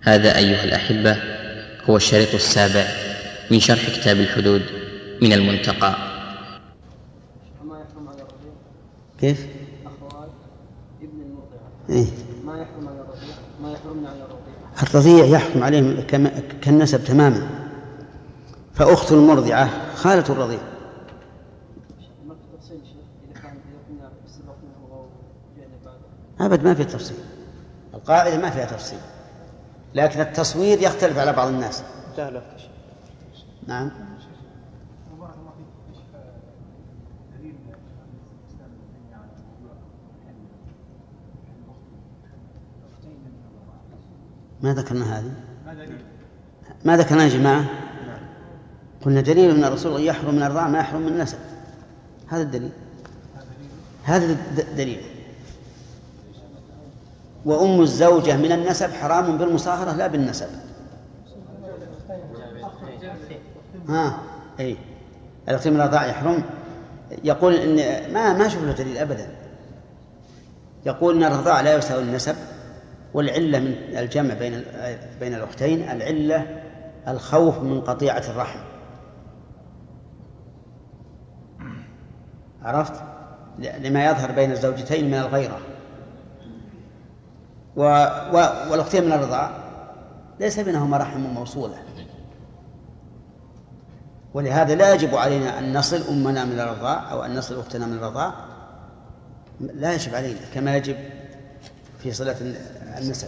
هذا أيها الأحبة هو الشريط السابع من شرح كتاب الحدود من المنتقى. كيف؟ أخوات ابن المرضعة إيه؟ ما يحرم على الرضيع، ما يحرمن على الرضيع. الرضيع يحكم عليهم كالنسب تماما، فأخت المرضعة خالة الرضيع. ما في تفصيل شيء إذا كنا سبقناه أو جئنا بعده؟ أبد ما في تفصيل، القاعدة ما فيها تفصيل، لكن التصوير يختلف على بعض الناس. نعم. ما ذكرنا هذه؟ ما ذكرنا يا جماعة؟ قلنا دليل من الرسول يحرم من الرضاع ما يحرم من النسب، هذا الدليل، هذا الدليل. وأم الزوجة من النسب حرام بالمصاهرة لا بالنسب. أي الأختين من الرضاع يحرم. يقول إن ما شوف له دليل أبدا. يقول إن الرضاع لا يساوي النسب، والعلة من الجمع بين الأختين العلة الخوف من قطيعة الرحم. عرفت؟ لما يظهر بين الزوجتين من الغيرة. والأختين من الرضاع ليس بينهما رحم موصولة، ولهذا لا يجب علينا أن نصل أمنا من الرضاع أو أن نصل أختنا من الرضاع، لا يجب علينا كما يجب في صلة النسب.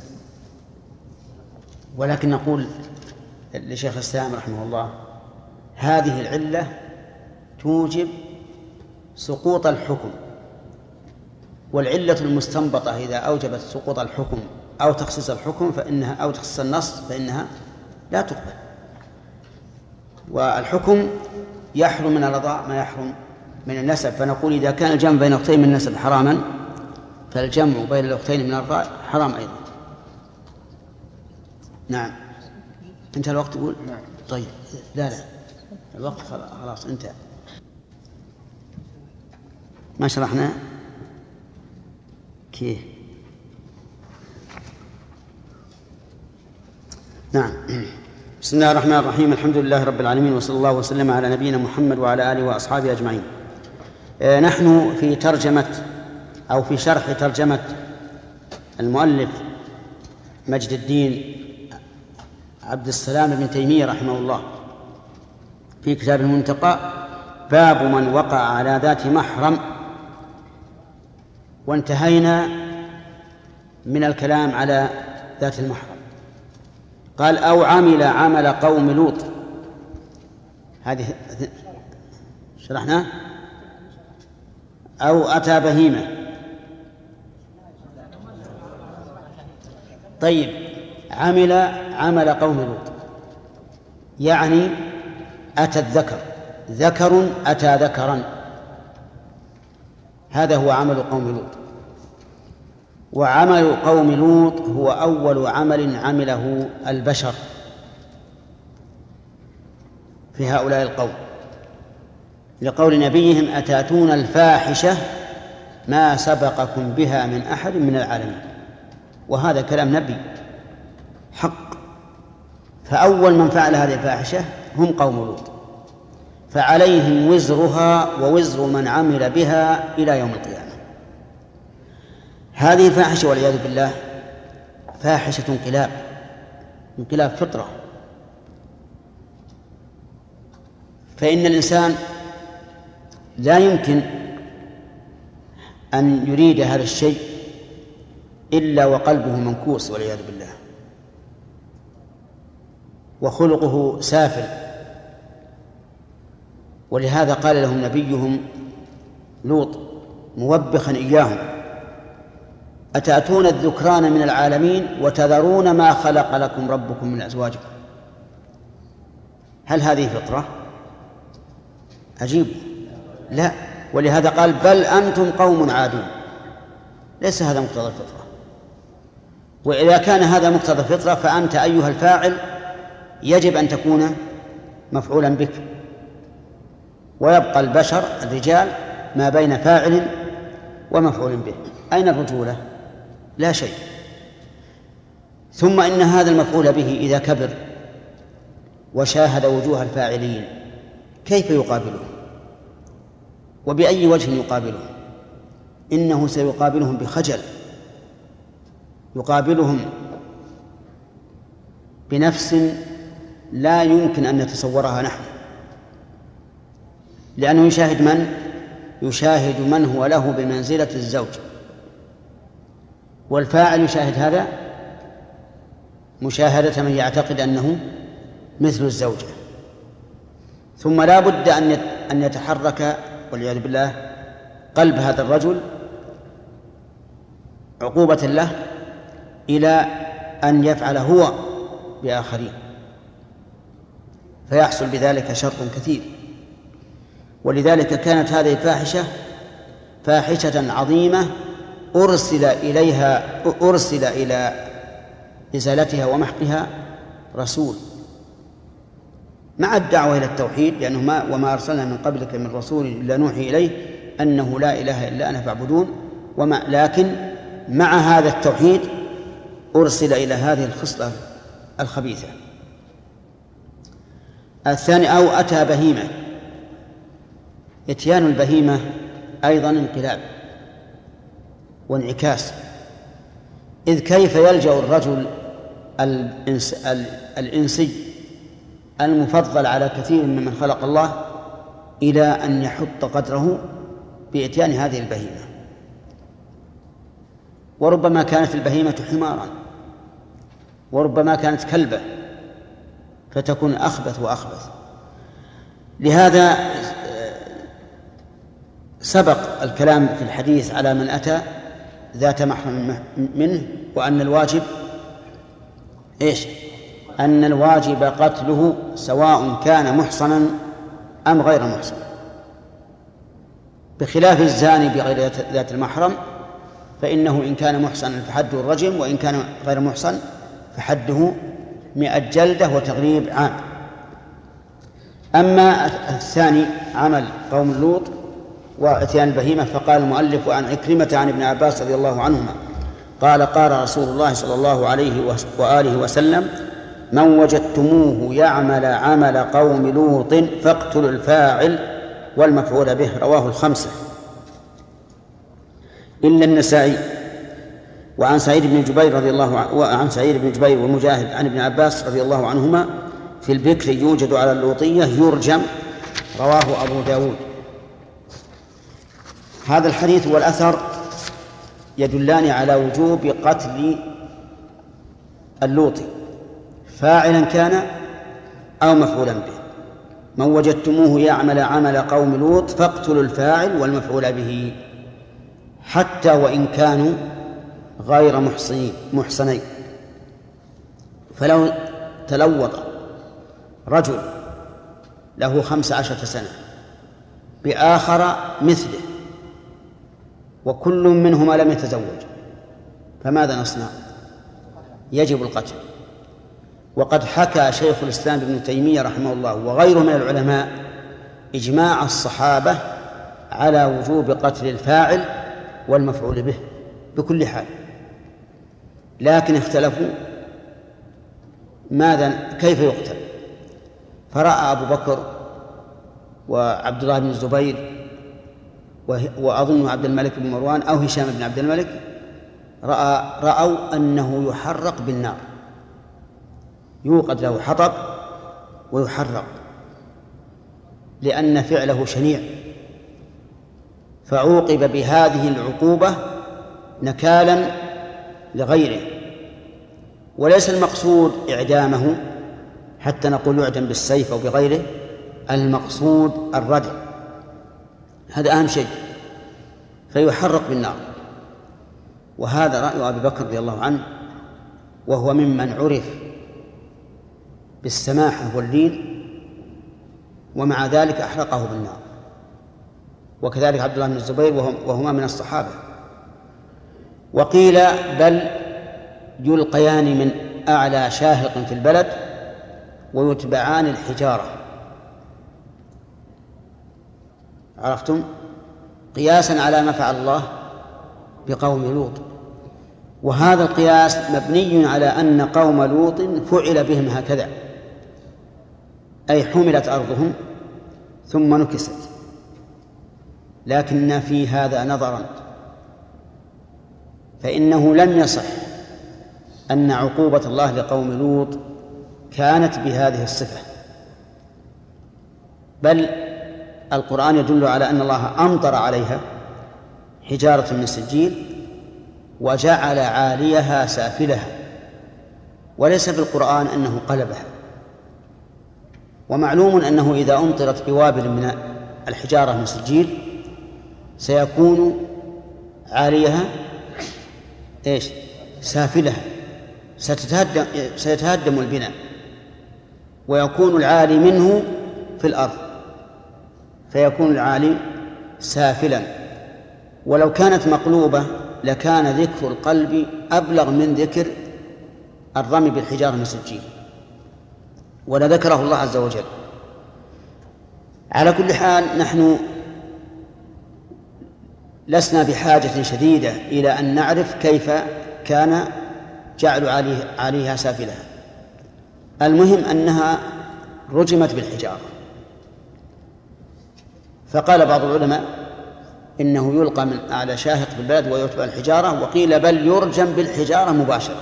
ولكن نقول لشيخ الإسلام رحمه الله هذه العلة توجب سقوط الحكم، والعلة المستنبطة إذا أوجبت سقوط الحكم أو تخصيص الحكم فإنها أو تخصيص النص فإنها لا تقبل. والحكم يحرم من الرضاع ما يحرم من النسب، فنقول إذا كان الجمع بين أختين من النسب حراما فالجمع بين الأختين من الرضاع حرام أيضا. نعم. انتهى الوقت تقول؟ نعم. طيب لا الوقت خلاص انتهى. ما شرحنا كيف؟ نعم. بسم الله الرحمن الرحيم، الحمد لله رب العالمين، وصلى الله وسلم على نبينا محمد وعلى آله وأصحابه أجمعين. نحن في ترجمة أو في شرح ترجمة المؤلف مجد الدين عبد السلام بن تيمية رحمه الله في كتاب المنتقى، باب من وقع على ذات محرم. وانتهينا من الكلام على ذات المحرم. قال أو عمل عمل قوم لوط، هذه شرحنا. أو أتى بهيمة. طيب عمل عمل قوم لوط يعني أتى الذكر، ذكر أتى ذكرا، هذا هو عمل قوم لوط. وعمل قوم لوط هو أول عمل عمله البشر في هؤلاء القوم، لقول نبيهم أتاتون الفاحشة ما سبقكم بها من أحد من العالمين. وهذا كلام نبي حق. فأول من فعل هذه الفاحشة هم قوم لوط، فعليهم وزرها ووزر من عمل بها إلى يوم القيامة. هذه الفاحشة والعياذ بالله فاحشة انقلاب فطرة. فإن الإنسان لا يمكن أن يريد هذا الشيء إلا وقلبه منكوس والعياذ بالله، وخلقه سافل. ولهذا قال لهم نبيهم لوط موبخا إياهم أتأتون الذكران من العالمين وتذرون ما خلق لكم ربكم من أزواجكم. هل هذه فطرة؟ عجيب. لا. ولهذا قال بل أنتم قوم عادون. ليس هذا مقتضى الفطرة. وإذا كان هذا مقتضى الفطرة فأنت أيها الفاعل يجب أن تكون مفعولا بك، ويبقى البشر الرجال ما بين فاعل ومفعول به. أين الرجولة؟ لا شيء. ثم إن هذا المفعول به إذا كبر وشاهد وجوه الفاعلين كيف يقابله؟ وبأي وجه يقابله؟ إنه سيقابلهم بخجل، يقابلهم بنفس لا يمكن أن نتصورها نحن، لأنه يشاهد من؟ يشاهد من هو له بمنزلة الزوج، والفاعل يشاهد هذا مشاهدة من يعتقد أنه مثل الزوجة. ثم لا بد أن يتحرك والعياذ بالله قلب هذا الرجل عقوبة له إلى أن يفعل هو بآخرين، فيحصل بذلك شر كثير. ولذلك كانت هذه فاحشة عظيمة أرسل إلى إزالتها ومحقها رسول مع الدعوة إلى التوحيد، لأنه وما أرسلنا من قبلك من رسول إلا نوحي إليه أنه لا إله إلا أنا فاعبدون، لكن مع هذا التوحيد أرسل إلى هذه الخصلة الخبيثة. الثاني أو أتى بهيمة. إتيان البهيمة أيضا انقلاب وانعكاس، إذ كيف يلجأ الرجل الإنسي المفضل على كثير ممن خلق الله إلى أن يحط قدره بإتيان هذه البهيمة؟ وربما كانت البهيمة حمارا، وربما كانت كلبة، فتكون أخبث وأخبث. لهذا سبق الكلام في الحديث على من أتى ذات محرم منه، وأن الواجب إيش؟ أن الواجب قتله سواء كان محصنا أم غير محصن، بخلاف الزاني بغير ذات المحرم، فإنه إن كان محصنا فحده الرجم، وإن كان غير محصن فحده 100 جلدة وتغريب عام. أما الثاني عمل قوم لوط وإتيان البهيمة، فقال المؤلف عن عكرمة عن ابن عباس رضي الله عنهما قال قال رسول الله صلى الله عليه وآله وسلم: من وجدتموه يعمل عمل قوم لوط فاقتلوا الفاعل والمفعول به. رواه الخمسة إلا النسائي. وعن سعيد بن جبير ومجاهد عن ابن عباس رضي الله عنهما في البكر يوجد على اللوطية يرجم. رواه أبو داود. هذا الحديث والأثر يدلان على وجوب قتل اللوطي فاعلا كان أو مفعولا به. من وجدتموه يعمل عمل قوم لوط فاقتلوا الفاعل والمفعول به، حتى وإن كانوا غير محصنين. فلو تلوط رجل له 15 سنة بآخر مثله وكل منهما لم يتزوج، فماذا نصنع؟ يجب القتل. وقد حكى شيخ الإسلام ابن تيمية رحمه الله وغيره من العلماء إجماع الصحابة على وجوب قتل الفاعل والمفعول به بكل حال، لكن اختلفوا كيف يقتل. فرأى أبو بكر وعبد الله بن الزبير وأظن عبد الملك بن مروان أو هشام بن عبد الملك رأوا أنه يحرق بالنار، يوقد له حطب ويحرق، لأن فعله شنيع، فعوقب بهذه العقوبة نكالا لغيره. وليس المقصود إعدامه حتى نقول يعدم بالسيف أو بغيره، المقصود الردع، هذا أهم شيء، فيحرق بالنار. وهذا رأي أبي بكر رضي الله عنه، وهو ممن عرف بالسماحة واللين، ومع ذلك أحرقه بالنار. وكذلك عبد الله بن الزبير وهما من الصحابة. وقيل بل يلقيان من أعلى شاهق في البلد ويتبعان الحجارة. عرفتم؟ قياسا على ما فعل الله بقوم لوط. وهذا القياس مبني على أن قوم لوط فعل بهم هكذا، أي حملت أرضهم ثم نكست. لكن في هذا نظرا، فإنه لم يصح أن عقوبة الله لقوم لوط كانت بهذه الصفة، بل القرآن يدل على أن الله أمطر عليها حجارة من سجيل وجعل عاليها سافلها، وليس في القرآن أنه قلبها. ومعلوم أنه إذا أمطرت بوابل من الحجارة من سجيل سيكون عاليها سافلها، سيتهدم البناء ويكون العالي منه في الأرض، فيكون العالي سافلا. ولو كانت مقلوبة لكان ذكر القلب أبلغ من ذكر الرمي بالحجارة من سجيل، ولذكره الله عز وجل. على كل حال نحن لسنا بحاجة شديدة إلى أن نعرف كيف كان جعل عليها سافلها، المهم أنها رجمت بالحجارة. فقال بعض العلماء إنه يلقى من أعلى شاهق في البلد ويتبع الحجارة، وقيل بل يرجم بالحجارة مباشرة.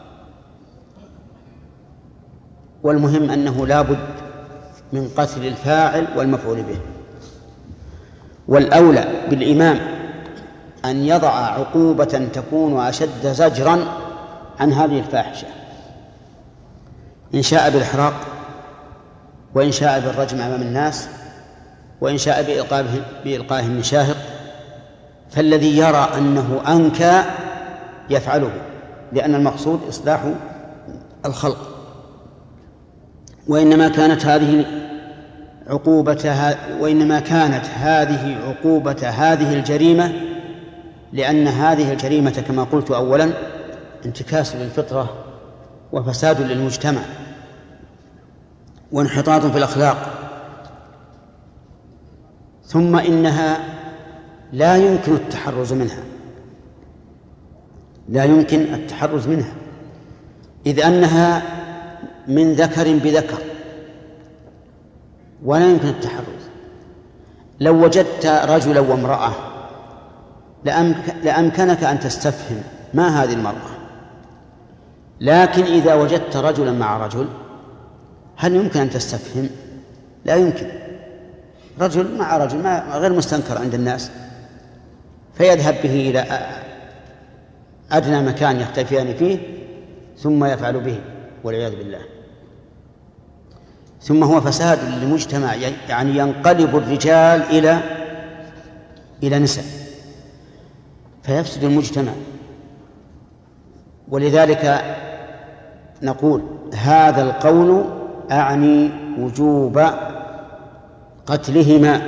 والمهم أنه لا بد من قتل الفاعل والمفعول به. والأولى بالإمام أن يضع عقوبة تكون أشد زجرا عن هذه الفاحشة، إن شاء بالإحراق، وإن شاء بالرجم أمام الناس، وإن شاء بإلقائه من شاهق. فالذي يرى أنه أنكى يفعله، لأن المقصود إصلاح الخلق. وإنما كانت هذه عقوبة هذه الجريمة، لأن هذه الجريمة كما قلت أولا انتكاس للفطرة وفساد للمجتمع وانحطاط في الأخلاق، ثم إنها لا يمكن التحرز منها، إذ أنها من ذكر بذكر ولا يمكن التحرز. لو وجدت رجلا وامرأة لأمكنك أن تستفهم ما هذه المرأة، لكن إذا وجدت رجلا مع رجل هل يمكن أن تستفهم؟ لا يمكن. رجل مع رجل غير مستنكر عند الناس، فيذهب به إلى أدنى مكان يختفيان فيه ثم يفعل به والعياذ بالله. ثم هو فساد للمجتمع، يعني ينقلب الرجال إلى نساء فيفسد المجتمع. ولذلك نقول هذا القول أعني وجوب قتلهما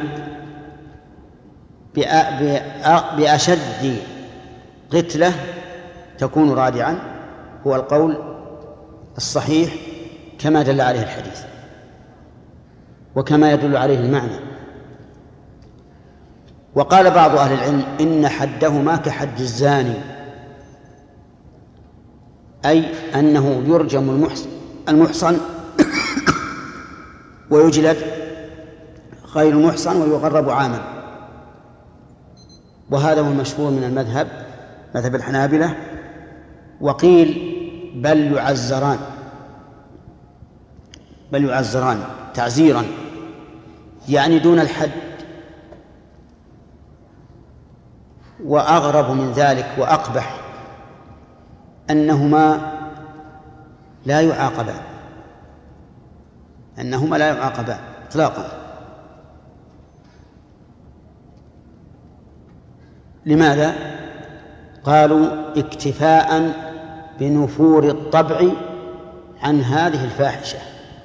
بأشد قتلة تكون رادعا، هو القول الصحيح كما دل عليه الحديث وكما يدل عليه المعنى. وقال بعض أهل العلم إن حدهما كحد الزاني، أي أنه يرجم المحصن ويجلد غير المحصن ويغرب عاما. وهذا هو المشهور من مذهب الحنابلة. وقيل بل يعزران تعزيرا، يعني دون الحد. وأغرب من ذلك وأقبح أنهما لا يعاقبان إطلاقا. لماذا؟ قالوا اكتفاء بنفور الطبع عن هذه الفاحشة،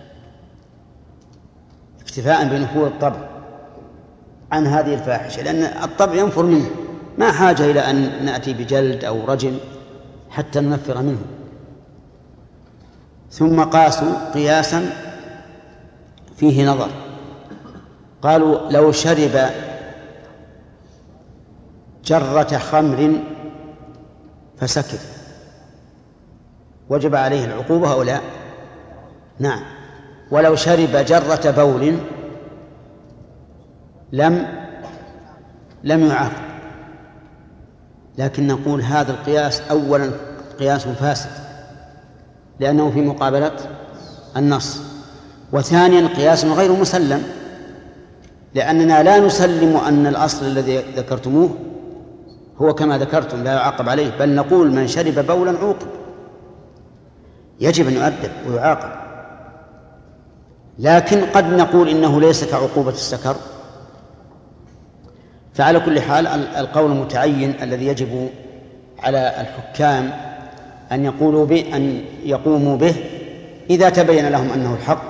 لأن الطبع ينفر منه، ما حاجة إلى أن نأتي بجلد أو رجم حتى ننفر منه. ثم قاسوا قياسا فيه نظر، قالوا لو شرب جرة خمر فسكت وجب عليه العقوبة أو لا؟ نعم. ولو شرب جرة بول لم يعاقب، لكن نقول هذا القياس أولا قياس فاسد لأنه في مقابلة النص، وثانيا قياس غير مسلم لأننا لا نسلم أن الأصل الذي ذكرتموه هو كما ذكرتم لا يعاقب عليه، بل نقول من شرب بولا عوقب، يجب أن يؤدب ويعاقب. لكن قد نقول إنه ليس كعقوبة السكر. فعلى كل حال القول المتعين الذي يجب على الحكام أن يقوموا به إذا تبين لهم أنه الحق،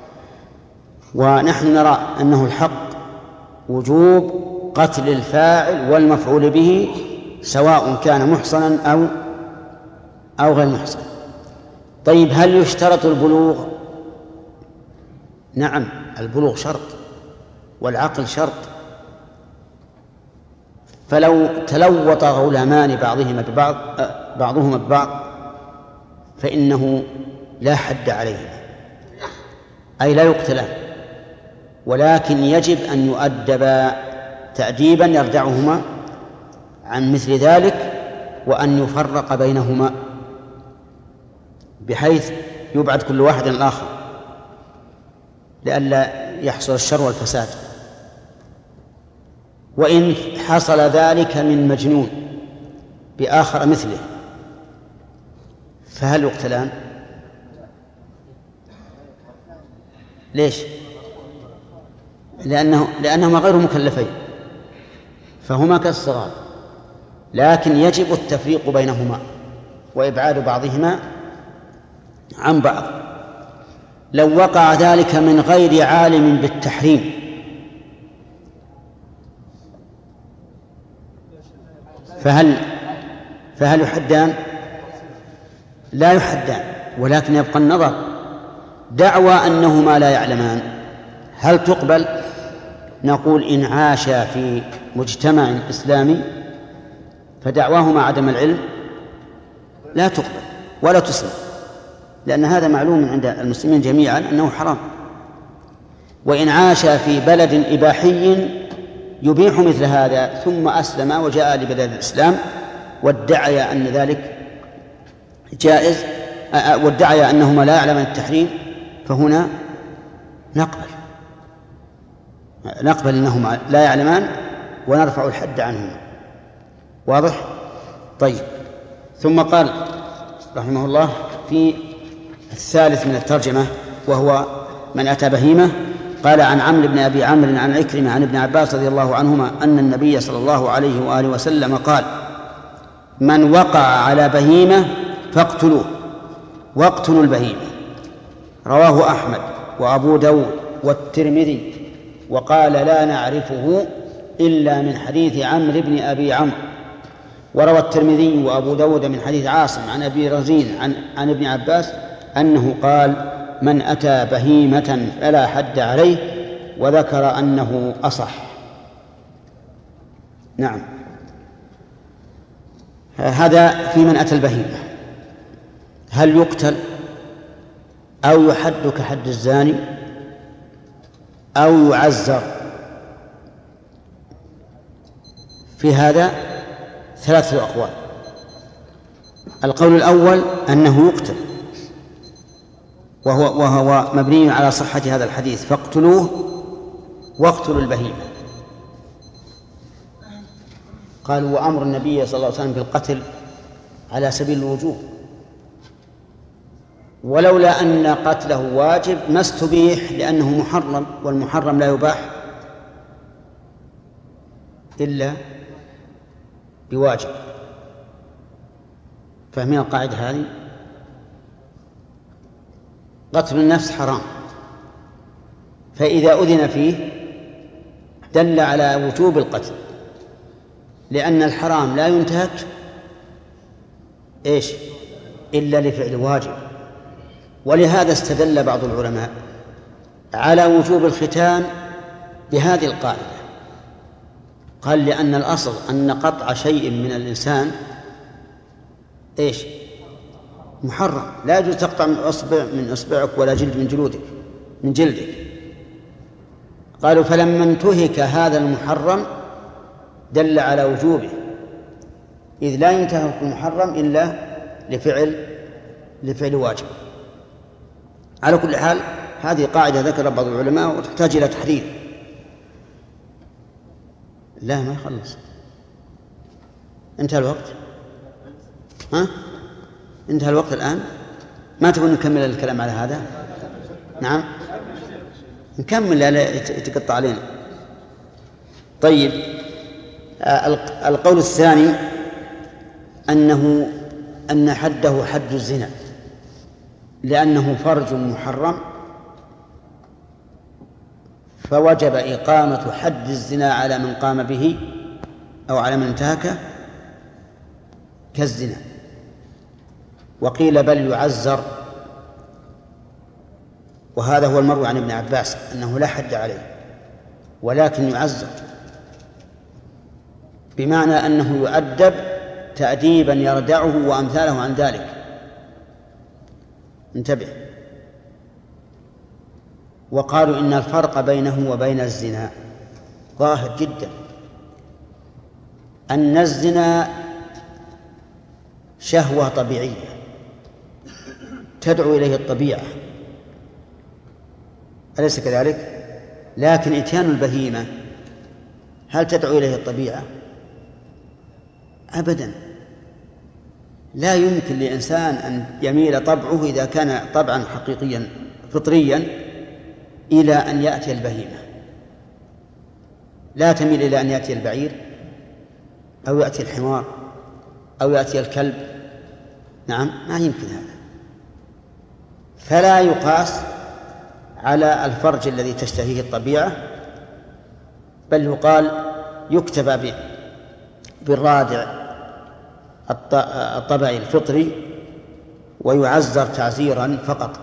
ونحن نرى أنه الحق وجوب قتل الفاعل والمفعول به سواء كان محصنا أو غير محصن. طيب هل يشترط البلوغ؟ نعم، البلوغ شرط والعقل شرط. فلو تلوط غلامان بعضهما ببعض فإنه لا حد عليهما، أي لا يقتلان، ولكن يجب أن يؤدبا تأديبا يردعهما عن مثل ذلك، وأن يفرق بينهما بحيث يبعد كل واحد عن الآخر لئلا يحصل الشر والفساد. وإن حصل ذلك من مجنون بآخر مثله فهل يقتلان؟ ليش؟ لأنهما غير مكلفين فهما كالصغار، لكن يجب التفريق بينهما وإبعاد بعضهما عن بعض. لو وقع ذلك من غير عالم بالتحريم فهل يحدان؟ لا يحدان، ولكن يبقى النظر. دعوى أنهما لا يعلمان هل تقبل؟ نقول إن عاشا في مجتمع إسلامي فدعواهما عدم العلم لا تقبل ولا تسلم، لأن هذا معلوم عند المسلمين جميعا أنه حرام. وإن عاشا في بلد إباحي يبيح مثل هذا ثم أسلم وجاء لبلد الإسلام وادعي أن ذلك جائز وادعي أنهما لا يعلمان التحريم، فهنا نقبل أنهما لا يعلمان ونرفع الحد عنهما. واضح؟ طيب. ثم قال رحمه الله في الثالث من الترجمة وهو من أتى بهيمة، قال عن عمرو بن أبي عمرو عن عكرمة عن ابن عباس رضي الله عنهما أن النبي صلى الله عليه وآله وسلم قال من وقع على بهيمة فاقتلوه واقتلوا البهيمة. رواه أحمد وأبو داود والترمذي وقال لا نعرفه إلا من حديث عمرو بن أبي عمرو. وروى الترمذي وأبو داود من حديث عاصم عن أبي رزين عن ابن عباس أنه قال من أتى بهيمة فلا حد عليه، وذكر أنه أصح. نعم، هذا في من أتى البهيمة. هل يقتل أو يحد كحد الزاني أو يعزر؟ في هذا ثلاثة أقوال. القول الأول أنه يقتل، وهو مبني على صحة هذا الحديث فاقتلوه واقتلوا البهيمة. قالوا وأمر النبي صلى الله عليه وسلم بالقتل على سبيل الوجوب، ولولا أن قتله واجب ما استبيح لأنه محرم، والمحرم لا يباح إلا بواجب. فاهمين القاعدة هذه؟ قتل النفس حرام، فإذا أذن فيه دل على وجوب القتل، لأن الحرام لا ينتهك إلا لفعل واجب. ولهذا استدل بعض العلماء على وجوب الختان بهذه القاعدة، قال لأن الأصل أن قطع شيء من الإنسان محرم، لا يجوز تقطع من أصبعك ولا جلد من جلدك. قالوا فلما انتهك هذا المحرم دل على وجوبه، إذ لا ينتهك المحرم إلا لفعل واجب. على كل حال هذه قاعدة ذكر بعض العلماء وتحتاج إلى تحرير. لا ما يخلص، انتهى الوقت. انتهى الوقت الآن. ما تبون نكمل الكلام على هذا؟ نعم نكمل، لا يتقطع علينا. طيب، القول الثاني أن حده حد الزنا، لأنه فرج محرم فوجب إقامة حد الزنا على من قام به أو على من انتهكه كالزنا. وقيل بل يعزر، وهذا هو المروي عن ابن عباس أنه لا حد عليه ولكن يعزر، بمعنى أنه يؤدب تأديبا يردعه وأمثاله عن ذلك. انتبه. وقالوا إن الفرق بينه وبين الزنا ظاهر جدا، أن الزنا شهوة طبيعية تدعو إليه الطبيعة، أليس كذلك؟ لكن إتيان البهيمة هل تدعو إليه الطبيعة؟ أبدا، لا يمكن لإنسان أن يميل طبعه إذا كان طبعا حقيقيا فطريا إلى أن يأتي البهيمة. لا تميل إلى أن يأتي البعير أو يأتي الحمار أو يأتي الكلب. نعم، ما يمكن هذا. فلا يقاس على الفرج الذي تشتهيه الطبيعة، بل يقال يكتفى بالرادع الطبعي الفطري ويعزر تعزيرا فقط.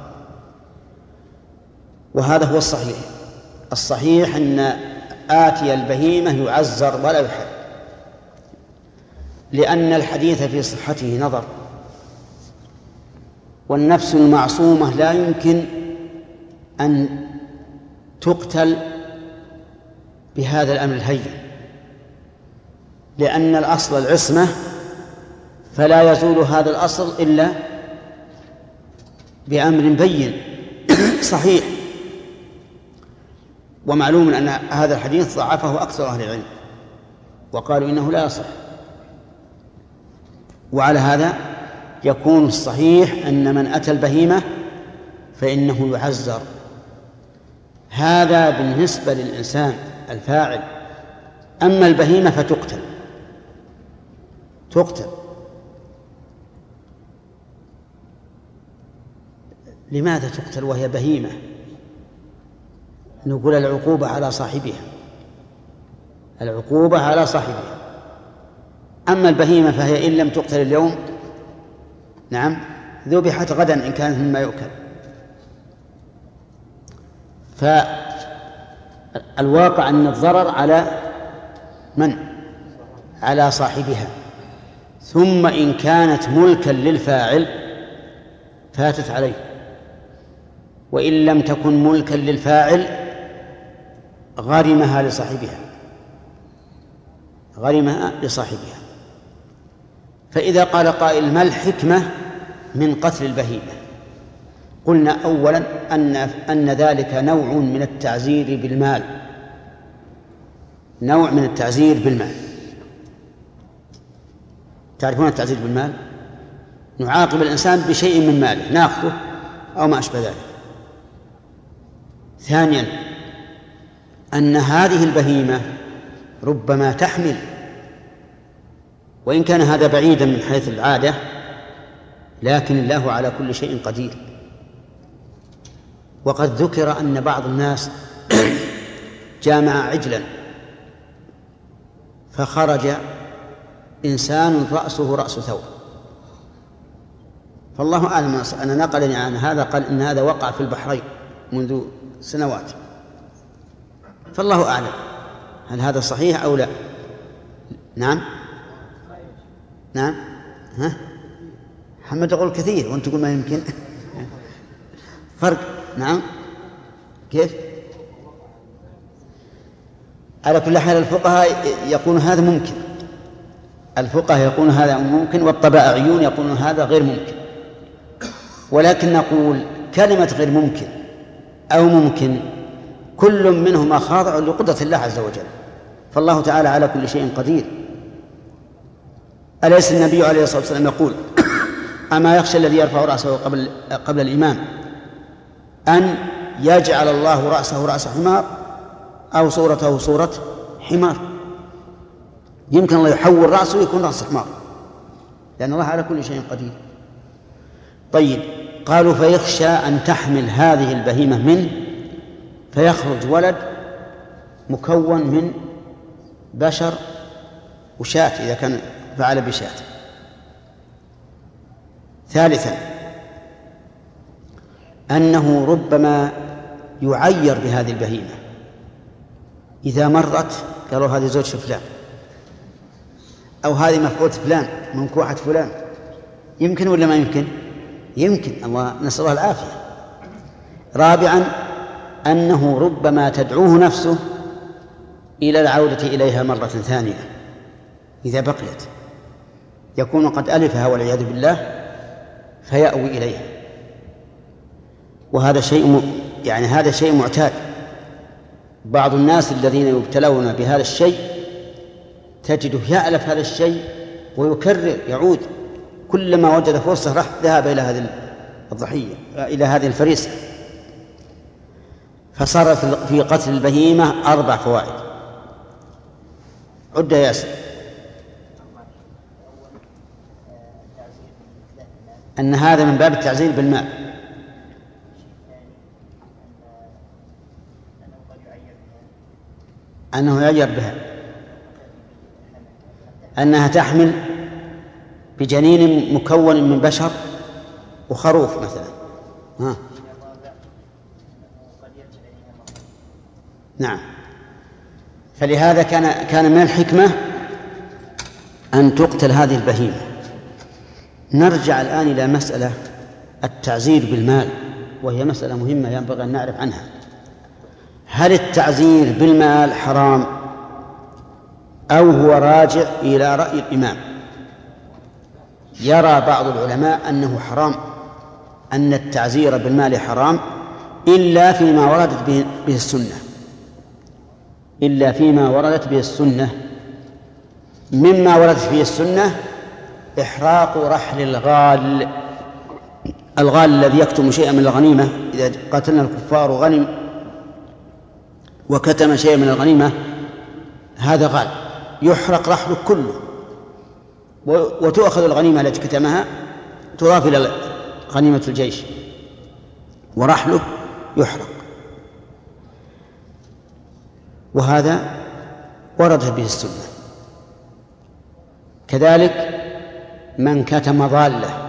وهذا هو الصحيح. الصحيح أن آتي البهيمة يعزر ولا يحد، لأن الحديث في صحته نظر، والنفس المعصومة لا يمكن أن تقتل بهذا الأمر الهين، لأن الأصل العصمة، فلا يزول هذا الأصل إلا بأمر بين صحيح. ومعلوم أن هذا الحديث ضعفه أكثر أهل العلم وقالوا إنه لا يصح. وعلى هذا يكون الصحيح أن من أتى البهيمة فإنه يعزر. هذا بالنسبة للإنسان الفاعل. أما البهيمة فتقتل. لماذا تقتل وهي بهيمة؟ نقول العقوبة على صاحبها، العقوبة على صاحبها. أما البهيمة فهي إن لم تقتل اليوم نعم ذبحت غدا إن كانت مما يؤكل. فالواقع أن الضرر على من؟ على صاحبها. ثم إن كانت ملكا للفاعل فاتت عليه، وإن لم تكن ملكا للفاعل غرمها لصاحبها. فإذا قال قائل ما الحكمة من قتل البهيمة؟ قلنا أولا أن ذلك نوع من التعزير بالمال، نوع من التعزير بالمال. تعرفون التعزير بالمال؟ نعاقب الإنسان بشيء من ماله، نأخذه أو ما أشبه ذلك. ثانيا أن هذه البهيمة ربما تحمل، وإن كان هذا بعيدا من حيث العادة، لكن الله على كل شيء قدير. وقد ذكر أن بعض الناس جامع عجلا فخرج إنسان رأسه رأس ثور، فالله أعلم أن نقلني عن هذا قال إن هذا وقع في البحرين منذ سنوات، فالله أعلم هل هذا صحيح أو لا. نعم محمد يقول كثير وأنت تقول ما يمكن. فرق. نعم. كيف؟ على كل حال الفقهاء يقولون هذا ممكن، الفقهاء يقولون هذا ممكن، والطبائعيون يقولون هذا غير ممكن. ولكن نقول كلمة غير ممكن أو ممكن كل منهما خاضع لقدرة الله عز وجل، فالله تعالى على كل شيء قدير. أليس النبي عليه الصلاة والسلام يقول أما يخشى الذي يرفع رأسه قبل الإمام أن يجعل الله رأسه رأس حمار أو صورته صورة حمار؟ يمكن الله يحول رأسه ويكون رأس حمار، لأن الله على كل شيء قدير. طيب، قالوا فيخشى أن تحمل هذه البهيمة منه فيخرج ولد مكون من بشر وشاة إذا كان فعل بشاة. ثالثا أنه ربما يعير بهذه البهيمة إذا مرت، قالوا هذه زوج فلان، أو هذه مفعولة فلان، منكوحة فلان. يمكن ولا ما يمكن؟ يمكن، الله نسأل الله العافية. رابعا أنه ربما تدعوه نفسه إلى العودة إليها مرة ثانية إذا بقيت، يكون قد ألفها والعياذ بالله فيأوي إليها. وهذا هذا شيء معتاد. بعض الناس الذين يبتلون بهذا الشيء تجده يألف هذا الشيء ويكرر يعود، كلما وجد فرصة ذهب إلى هذه الضحية، إلى هذه الفريسة. فصار في قتل البهيمة 4 فوائد. عد يا ياسر. أن هذا من باب التعزير بالمال، أنه يعير بها، أنها تحمل بجنين مكون من بشر وخروف مثلا. نعم. فلهذا كان من الحكمة أن تقتل هذه البهيمة. نرجع الآن إلى مسألة التعزير بالمال، وهي مسألة مهمة ينبغي أن نعرف عنها. هل التعزير بالمال حرام أو هو راجع إلى رأي الإمام؟ يرى بعض العلماء أنه حرام، أن التعزير بالمال حرام إلا فيما وردت به السنة، إلا فيما وردت به السنة. مما وردت به السنة إحراق رحل الغال الذي يكتم شيئا من الغنيمة. إذا قتلنا الكفار غنم وكتم شيئا من الغنيمة، هذا غال يحرق رحله كله، وتؤخذ الغنيمة التي كتمها تضاف إلى غنيمة الجيش ورحله يحرق. وهذا ورد به السنة. كذلك من كتم ضالة،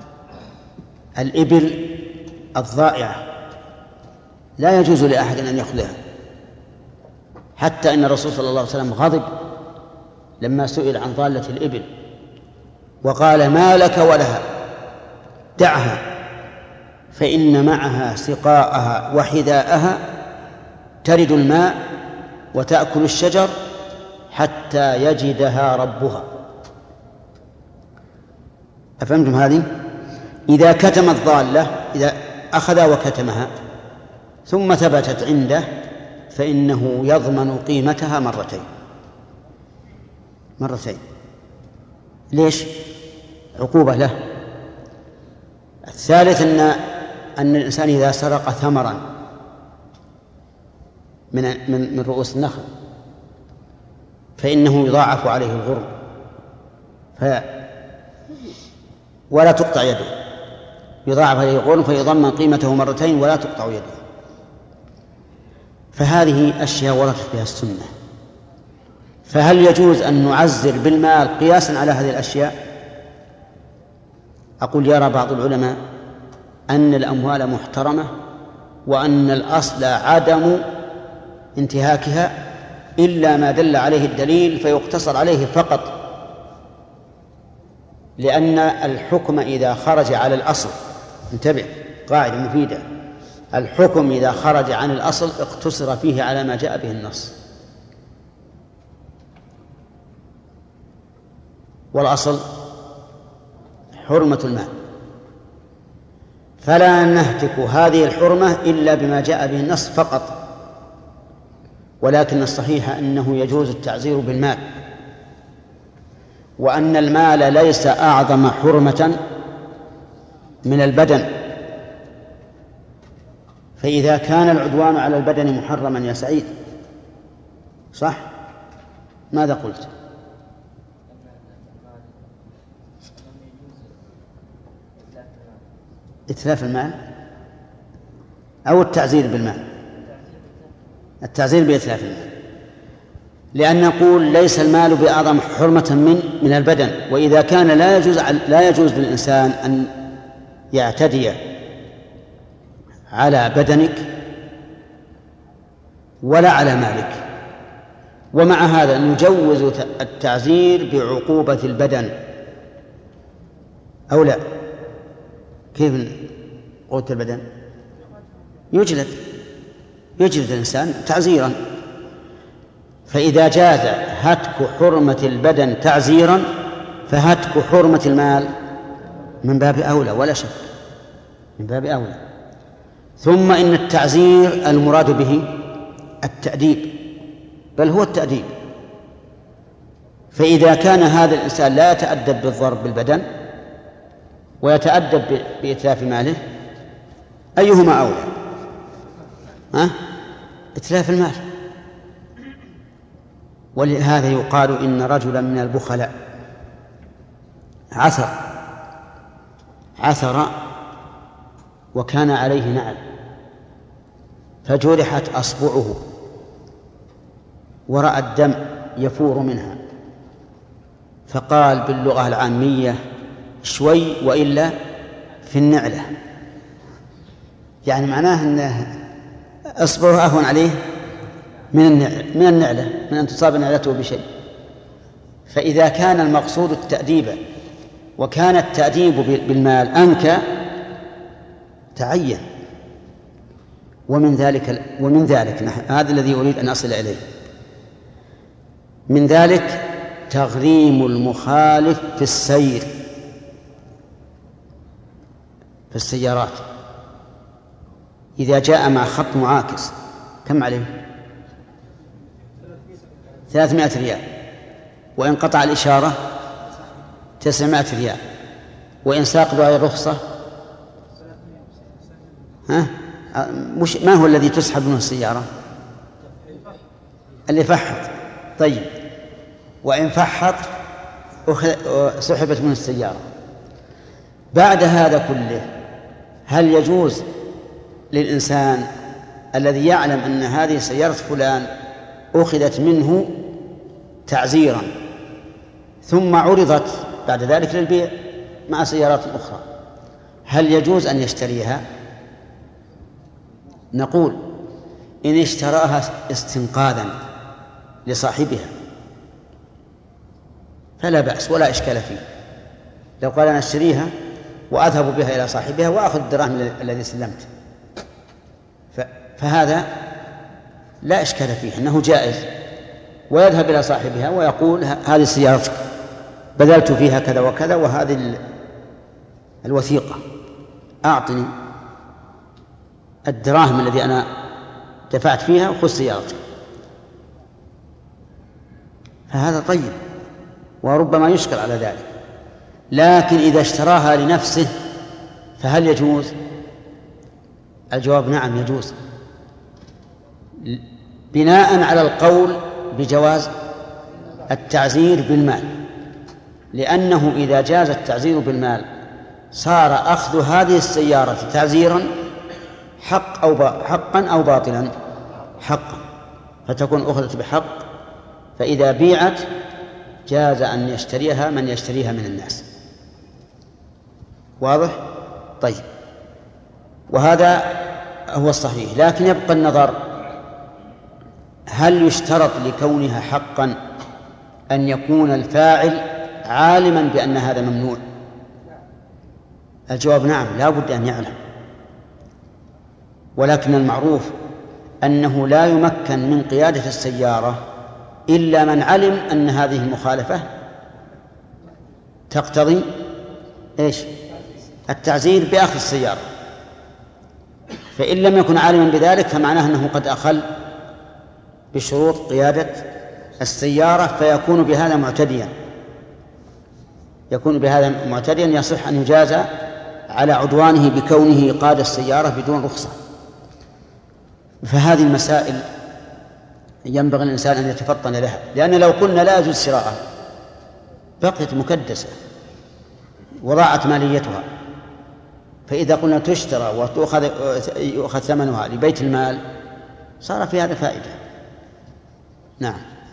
الإبل الضائعة لا يجوز لأحد أن يأخذها، حتى إن الرسول صلى الله عليه وسلم غضب لما سئل عن ضالة الإبل وقال ما لك ولها، دعها فإن معها سقاءها وحذاءها ترد الماء وتأكل الشجر حتى يجدها ربها. أفهمتم هذه؟ إذا كتم الضالة، إذا أخذ وكتمها ثم ثبتت عنده فإنه يضمن قيمتها مرتين. ليش؟ عقوبة له. الثالث أن الإنسان إذا سرق ثمرا من رؤوس النخل فإنه يضاعف عليه الغرم ولا تقطع يده، يضاعف عليه الغرم فيضمن قيمته مرتين ولا تقطع يده. فهذه أشياء وردت بها السنة. فهل يجوز أن نعزر بالمال قياسا على هذه الأشياء؟ أقول يرى بعض العلماء أن الأموال محترمة، وأن الأصل عدم انتهاكها إلا ما دل عليه الدليل فيقتصر عليه فقط. لأن الحكم إذا خرج على الأصل، انتبه، قاعدة مفيدة، الحكم إذا خرج عن الأصل اقتصر فيه على ما جاء به النص، والأصل حرمة المال، فلا نهتك هذه الحرمة إلا بما جاء به النص فقط. ولكن الصحيح أنه يجوز التعزير بالمال، وأن المال ليس أعظم حرمة من البدن. فإذا كان العدوان على البدن محرما يا سعيد، صح؟ ماذا قلت؟ إتلاف المال أو التعزير بالمال؟ التعزير بإتلاف المال، لأن نقول ليس المال بأعظم حرمة من البدن. وإذا كان لا يجوز للإنسان أن يعتدي على بدنك ولا على مالك، ومع هذا نجوز التعزير بعقوبة البدن أو لا؟ كيف عقوبة البدن؟ يجلد الإنسان تعزيرا. فإذا جاز هتك حرمة البدن تعزيرا فهتك حرمة المال من باب أولى ولا شك، من باب أولى. ثم إن التعزير المراد به التأديب، بل هو التأديب. فإذا كان هذا الإنسان لا يتأدب بالضرب بالبدن ويتأدب بإتلاف ماله، أيهما أولى؟ إتلاف المال. ولهذا يقال إن رجلا من البخلاء عثر وكان عليه نعل فجرحت أصبعه ورأى الدم يفور منها، فقال باللغة العامية شوي وإلا في النعلة، يعني معناه أن أصبعه أهون عليه من النعلة، من أن تصاب نعلته بشيء. فإذا كان المقصود التأديب وكان التأديب بالمال أنكى تعين. ومن ذلك هذا الذي أريد أن أصل إليه، من ذلك تغريم المخالف في السير في السيارات. إذا جاء مع خط معاكس كم عليه؟ 300 ريال، وإن قطع الإشارة 900 ريال، وإن ساق بغير رخصة ما هو الذي تسحب منه السيارة؟ اللي فحط. طيب، وإن فحط سحبت منه السيارة. بعد هذا كله هل يجوز للإنسان الذي يعلم أن هذه سيارة فلان أخذت منه تعزيرا ثم عرضت بعد ذلك للبيع مع سيارات أخرى، هل يجوز أن يشتريها؟ نقول إن اشتراها استنقاذا لصاحبها فلا بأس ولا إشكال فيه. لو قال أنا أشتريها وأذهب بها إلى صاحبها وأخذ الدراهم الذي سلمت، فهذا لا إشكال فيه، أنه جائز، ويذهب إلى صاحبها ويقول هذه سيارتك بذلت فيها كذا وكذا، وهذه الوثيقة أعطني الدراهم الذي أنا دفعت فيها وخذ سيارتك. فهذا طيب، وربما يشكل على ذلك. لكن إذا اشتراها لنفسه فهل يجوز؟ الجواب نعم يجوز، بناء على القول بجواز التعزير بالمال، لأنه إذا جاز التعزير بالمال صار أخذ هذه السيارة تعزيرا حقا أو باطلا؟ حقا، فتكون أخذت بحق، فإذا بيعت جاز أن يشتريها من يشتريها من الناس. واضح؟ طيب، وهذا هو الصحيح. لكن يبقى النظر، هل يشترط لكونها حقا أن يكون الفاعل عالما بأن هذا ممنوع؟ الجواب نعم، لا بد أن يعلم، ولكن المعروف أنه لا يمكن من قيادة السيارة إلا من علم أن هذه المخالفة تقتضي إيش؟ التعزير بأخذ السيارة. فإن لم يكن عالما بذلك فمعناه أنه قد أخل بشروط قيادة السيارة، فيكون بهذا معتديا، يصح أن يجازى على عدوانه بكونه قاد السيارة بدون رخصة. فهذه المسائل ينبغي الإنسان أن يتفطن لها، لأن لو قلنا لا يجوز شراءها بقيت مكدسة وضاعت ماليتها، فإذا قلنا تشترى ويؤخذ ثمنها لبيت المال صار في هذا فائدة. نعم.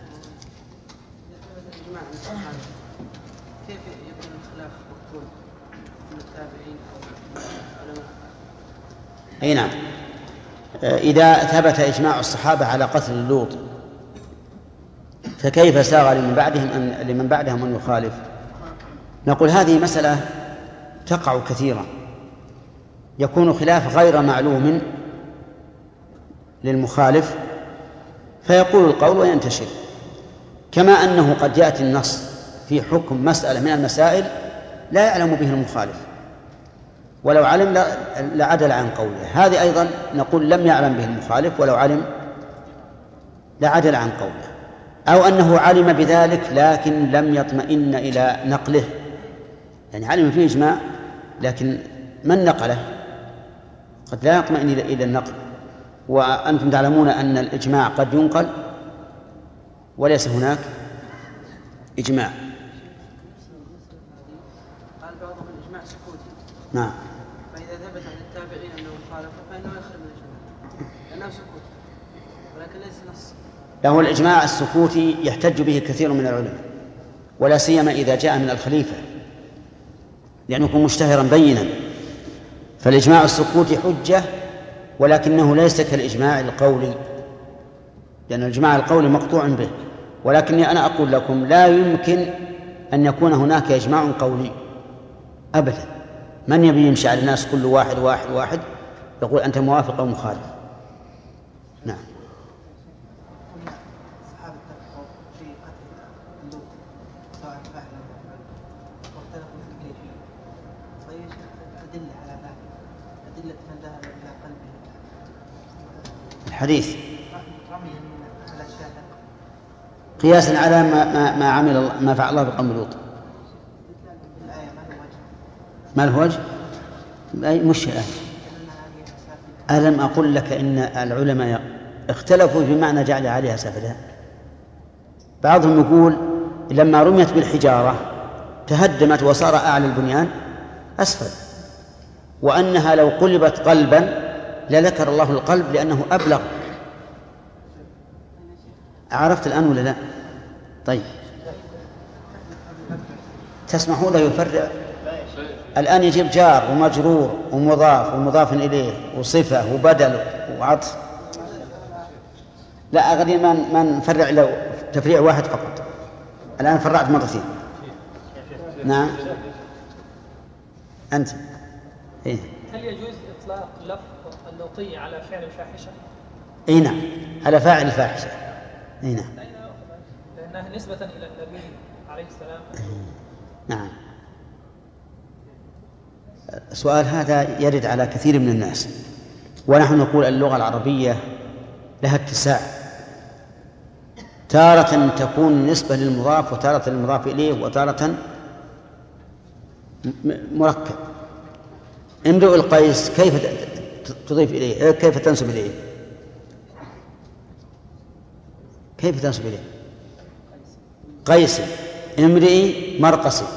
كيف يكون الخلاف مقبول من التابعين أو العلماء؟ أي نعم، إذا ثبت إجماع الصحابة على قتل لوط فكيف ساغ لمن بعدهم أن يخالف؟ نقول هذه مسألة تقع كثيرا، يكون خلاف غير معلوم للمخالف فيقول القول وينتشر، كما أنه قد يأتي النص في حكم مسألة من المسائل لا يعلم به المخالف، ولو علم لعدل عن قوله. هذه أيضا نقول لم يعلم به المخالف، ولو علم لعدل عن قوله، أو أنه علم بذلك لكن لم يطمئن إلى نقله، يعني علم فيه إجماع لكن من نقله قد لا يطمئن إلى النقل، وأنتم تعلمون أن الإجماع قد ينقل وليس هناك إجماع. قال بعضهم الإجماع سكوتي. نعم. فإذا ثبت عن التابعين أنه خالف فإنه يخرج من الإجماع لأنه سكوت ولكن ليس نص. له الإجماع السكوتي يحتج به كثير من العلماء، ولا سيما إذا جاء من الخليفة لأنه يكون مشتهرا بينا، فالإجماع السكوتي حجة ولكنه ليس كالإجماع القولي، لأن الإجماع القولي مقطوع به. ولكني أنا أقول لكم لا يمكن أن يكون هناك إجماع قولي أبدا. من يبي يمشي على الناس كل واحد واحد واحد يقول أنت موافق أو مخالف؟ نعم. الحديث قياسا على ما فعل الله بقوم لوط. ما له وجه؟ مش ألم أقول لك إن العلماء اختلفوا في معنى جعل عليها سافلها. بعضهم يقول لما رميت بالحجارة تهدمت وصار أعلى البنيان أسفل، وأنها لو قلبت قلبا لذكر الله القلب لأنه أبلغ. عرفت الآن ولا لا؟ طيب تسمحوا له يفرع الآن، يجيب جار ومجرور ومضاف ومضاف إليه وصفة وبدل وعطف. لا أغني ما نفرع له تفريع واحد فقط. الآن فرعت مرتين. نعم أنت إيه؟ هل يجوز إطلاق لفظ اللوطية على فعل الفاحشة؟ إيه نعم، على فاعل الفاحشة. إيه نعم، لأنها نسبة إلى النبي عليه السلام. نعم. السؤال هذا يرد على كثير من الناس، ونحن نقول اللغة العربية لها اتساع، تارة تكون نسبة للمضاف وتارة للمضاف إليه وتارة مركب. امرؤ القيس كيف تضيف إليه؟ كيف تنسب إليه؟ كيف تنسب إليه؟ قيس امرئي مرقسي،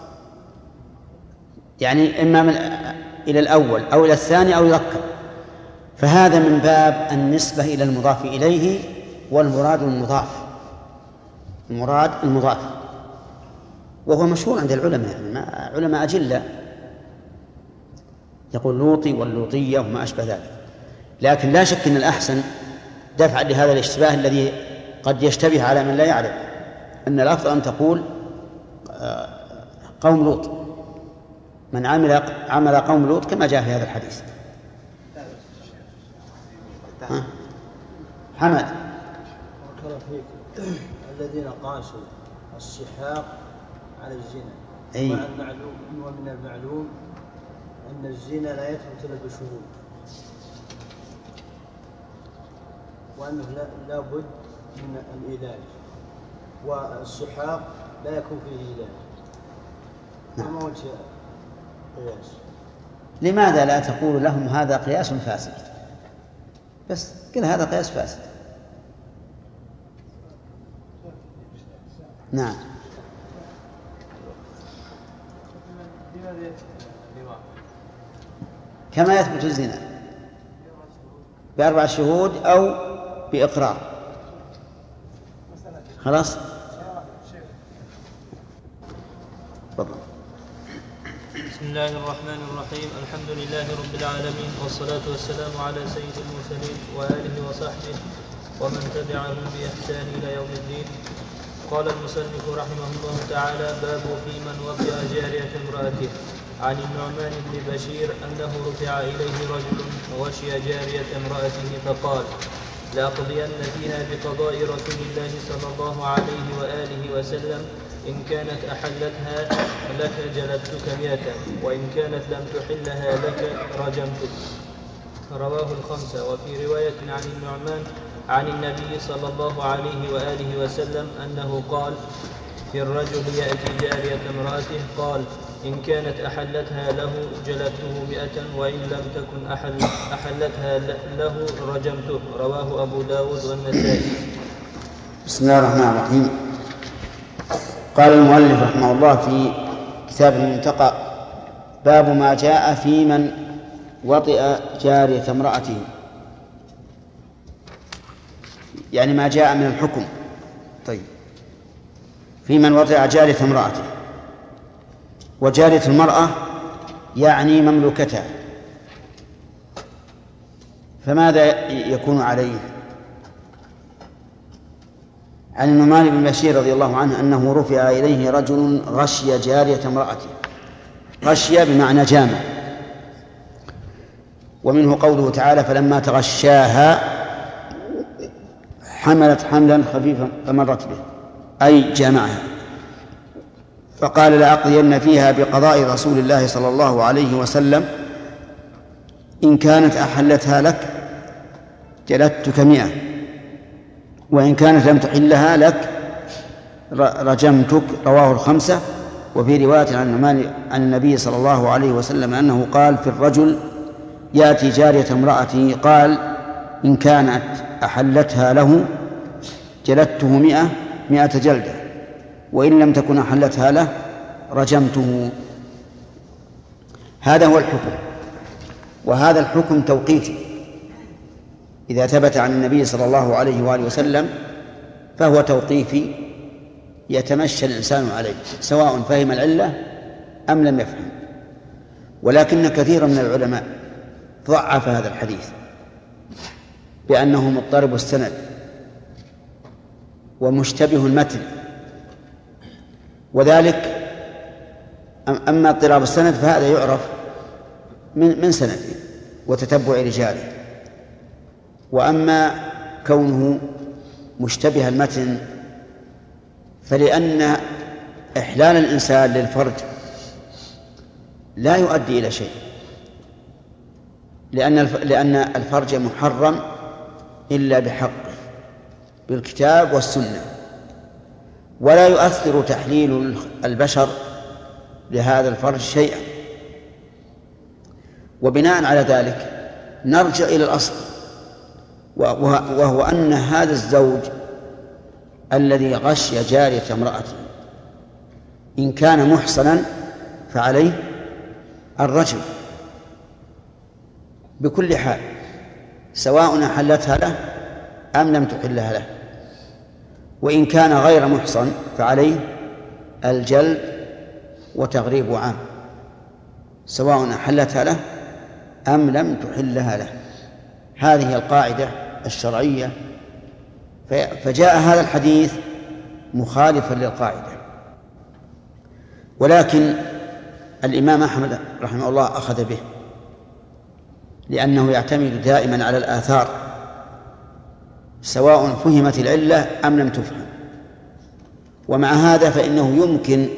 يعني إما إلى الأول أو إلى الثاني أو يركب. فهذا من باب النسبة إلى المضاف إليه، والمراد المضاف، المراد المضاف، وهو مشهور عند العلماء، يعني علماء أجلة يقول لوطي واللوطية وما أشبه ذلك. لكن لا شك أن الأحسن دفع لهذا الاشتباه الذي قد يشتبه على من لا يعرف، أن الأفضل أن تقول قوم لوط. من عمل قوم لوط كما جاء في هذا الحديث. حمد الذين قاسوا السحاق على الزنا. أي. ومن المعلوم أن الزنا لا يثبت إلا بشهود، وأنه لا بد من العلاج، والسحاق لا يكون فيه علاج. فما وجه قياس؟ لماذا لا تقول لهم هذا قياس فاسد؟ بس قل هذا قياس فاسد. نعم. كما يثبت الزنا ب4 شهود أو بإقرار. خلاص. بسم الله الرحمن الرحيم. الحمد لله رب العالمين، والصلاة والسلام على سيد المرسلين وآله وصحبه ومن تبعهم بإحسان إلى يوم الدين. قال المصنف رحمه الله تعالى: باب في من وطئ جارية امرأته. عن النعمان بن بشير أنه رفع إليه رجل وغشي جارية امرأته فقال: لأقضين فيها بقضاء رسول الله صلى الله عليه وآله وسلم، إن كانت أحلتها لك جلدتك 100، وإن كانت لم تحلها لك رجمتك. رواه الخمسة. وفي رواية عن النعمان عن النبي صلى الله عليه وآله وسلم أنه قال في الرجل يأتي جارية امرأته قال: إن كانت أحلتها له جلدته 100، وإن لم تكن أحلتها له رجمته. رواه أبو داود والنسائي. بسم الله الرحمن الرحيم. قال المؤلف رحمه الله في كتاب المنتقى: باب ما جاء في من وطئ جارية امرأته، يعني ما جاء من الحكم. طيب، في من وطئ جارية امرأته. وجارية المرأة يعني مملوكتها، فماذا يكون عليه؟ عن النعمان بن بشير رضي الله عنه أنه رفع إليه رجل غشي جارية امرأته. غشي بمعنى جامع. ومنه قوله تعالى: فلما تغشاها حملت حملا خفيفا فمرت به، أي جامعها. فقال: لأقضين فيها بقضاء رسول الله صلى الله عليه وسلم، إن كانت أحلتها لك جلدتك 100، وإن كانت لم تحلها لك رجمتك. رواه الخمسة. وفي رواية عن النبي صلى الله عليه وسلم أنه قال في الرجل يأتي جارية امرأته قال: إن كانت أحلتها له جلدته 100 جلدة، وإن لم تكن أحلتها له رجمته. هذا هو الحكم، وهذا الحكم توقيتي. إذا ثبت عن النبي صلى الله عليه وآله وسلم فهو توقيفي يتمشى الإنسان عليه، سواء فهم العلة أم لم يفهم. ولكن كثيرا من العلماء ضعف هذا الحديث بأنه مضطرب السند ومشتبه المتن، وذلك أما اضطراب السند فهذا يعرف من سنده وتتبع رجاله، وأما كونه مشتبه المتن فلأن إحلال الإنسان للفرج لا يؤدي إلى شيء، لأن الفرج محرم إلا بحقه بالكتاب والسنة، ولا يؤثر تحليل البشر لهذا الفرج شيئا. وبناء على ذلك نرجع إلى الأصل، وهو أن هذا الزوج الذي غشي جارية امرأته إن كان محصنا فعليه الرجم بكل حال، سواء أحلتها له أم لم تحلها له. وإن كان غير محصن فعليه الجلد وتغريب عام، سواء أحلتها له أم لم تحلها له. هذه القاعدة الشرعية، فجاء هذا الحديث مخالفا للقاعدة. ولكن الإمام أحمد رحمه الله أخذ به، لأنه يعتمد دائما على الآثار سواء فهمت العلة أم لم تفهم. ومع هذا فإنه يمكن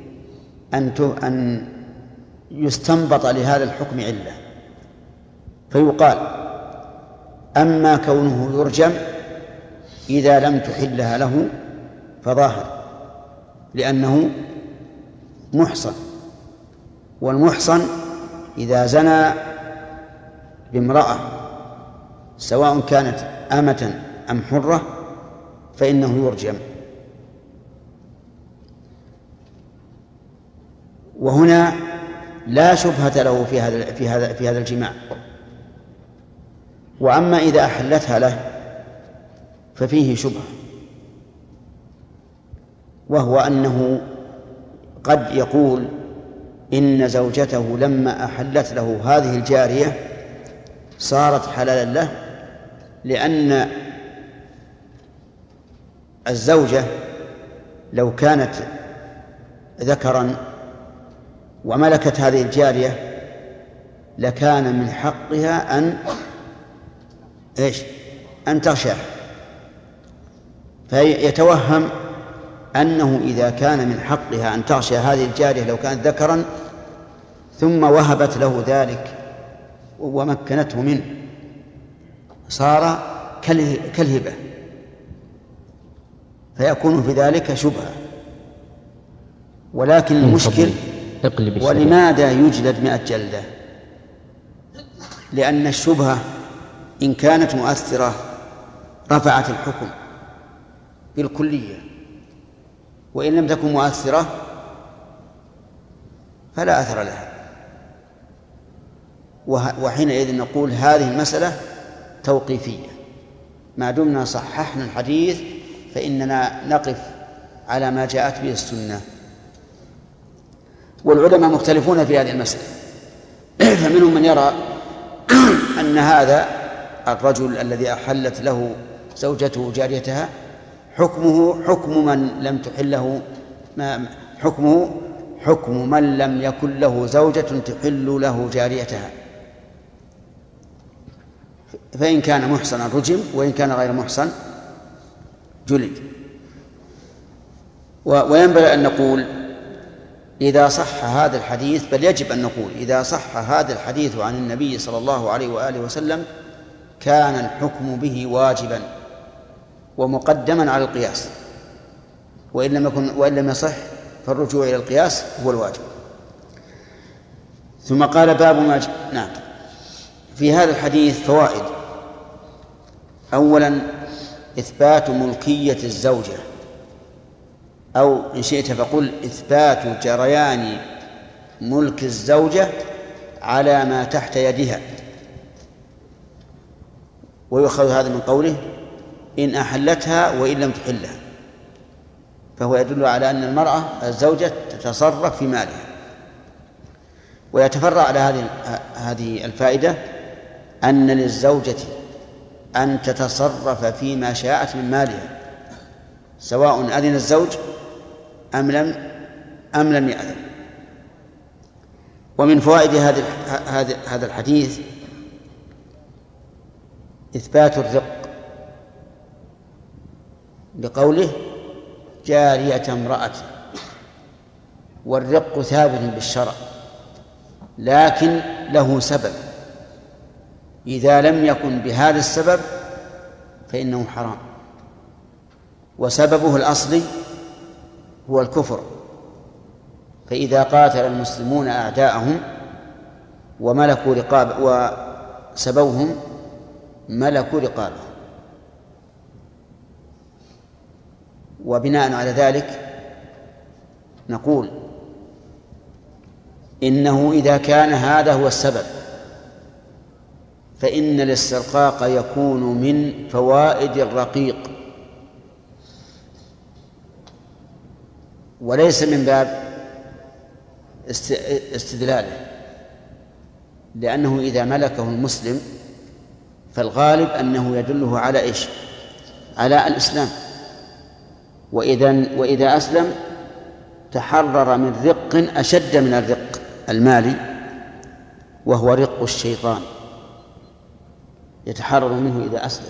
أن يستنبط لهذا الحكم علة، فيقال: أما كونه يرجم إذا لم تحلها له فظاهر، لأنه محصن، والمحصن إذا زنى بامرأة سواء كانت أمة أم حرة فإنه يرجم. وهنا لا شبهة له في هذا الجماع. وأما إذا أحلتها له ففيه شبهة، وهو أنه قد يقول إن زوجته لما أحلت له هذه الجارية صارت حلالا له، لأن الزوجة لو كانت ذكرا وملكت هذه الجارية لكان من حقها أن تغشاه، فيتوهم أنه إذا كان من حقها أن تغشى هذه الجارية لو كانت ذكرا ثم وهبت له ذلك ومكنته منه صار كالهبة، فيكون في ذلك شبهة. ولكن المشكل ولماذا يجلد 100 جلدة؟ لأن الشبهة إن كانت مؤثرة رفعت الحكم بالكلية، وإن لم تكن مؤثرة فلا أثر لها، وحينئذ نقول هذه المسألة توقيفية. ما دمنا صححنا الحديث فإننا نقف على ما جاءت به السنة. والعلماء مختلفون في هذه المسألة، فمنهم من يرى أن هذا الرجل الذي أحلت له زوجته جاريتها حكمه حكم من لم تحله، حكم من لم يكن له زوجة تحل له جاريتها، فإن كان محصنا رجم، وإن كان غير محصن جلد. وينبغي أن نقول إذا صح هذا الحديث، بل يجب أن نقول إذا صح هذا الحديث عن النبي صلى الله عليه وآله وسلم كان الحكم به واجبا ومقدما على القياس، وإن لم يصح فالرجوع إلى القياس هو الواجب. ثم قال باب ما نعم. في هذا الحديث فوائد. أولا إثبات ملكية الزوجة، أو إن شئت فقل إثبات جريان ملك الزوجة على ما تحت يدها. ويؤخذ هذا من قوله إن أحلتها وإن لم تحلها، فهو يدل على أن المرأة الزوجة تتصرف في مالها. ويتفرع على هذه الفائدة أن للزوجة أن تتصرف فيما شاءت من مالها سواء أذن الزوج أم لم يأذن. ومن فوائد هذا الحديث إثبات الرق بقوله جارية امرأة، والرق ثابت بالشرع لكن له سبب، إذا لم يكن بهذا السبب فإنه حرام، وسببه الأصلي هو الكفر. فإذا قاتل المسلمون أعداءهم وملكوا رقاب وسبوهم ملكوا رقابهم. وبناء على ذلك نقول إنه إذا كان هذا هو السبب فإن الاسترقاق يكون من فوائد الرقيق وليس من باب استدلاله، لأنه إذا ملكه المسلم فالغالب أنه يدله على إيش؟ على الإسلام. وإذا أسلم تحرر من رق أشد من الرق المالي وهو رق الشيطان يتحرر منه إذا أسلم.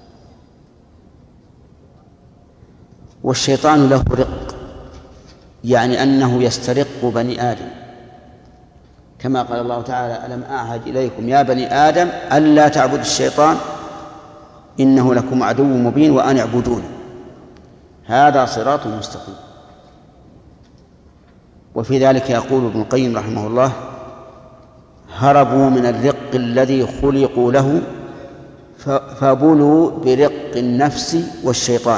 والشيطان له رق، يعني أنه يسترق بني آدم، كما قال الله تعالى: ألم أعهد إليكم يا بني آدم ألا تعبدوا الشيطان إنه لكم عدو مبين وأن اعبدون هذا صراط مستقيم. وفي ذلك يقول ابن القيم رحمه الله: هربوا من الرق الذي خلقوا له فبلوا برق النفس والشيطان.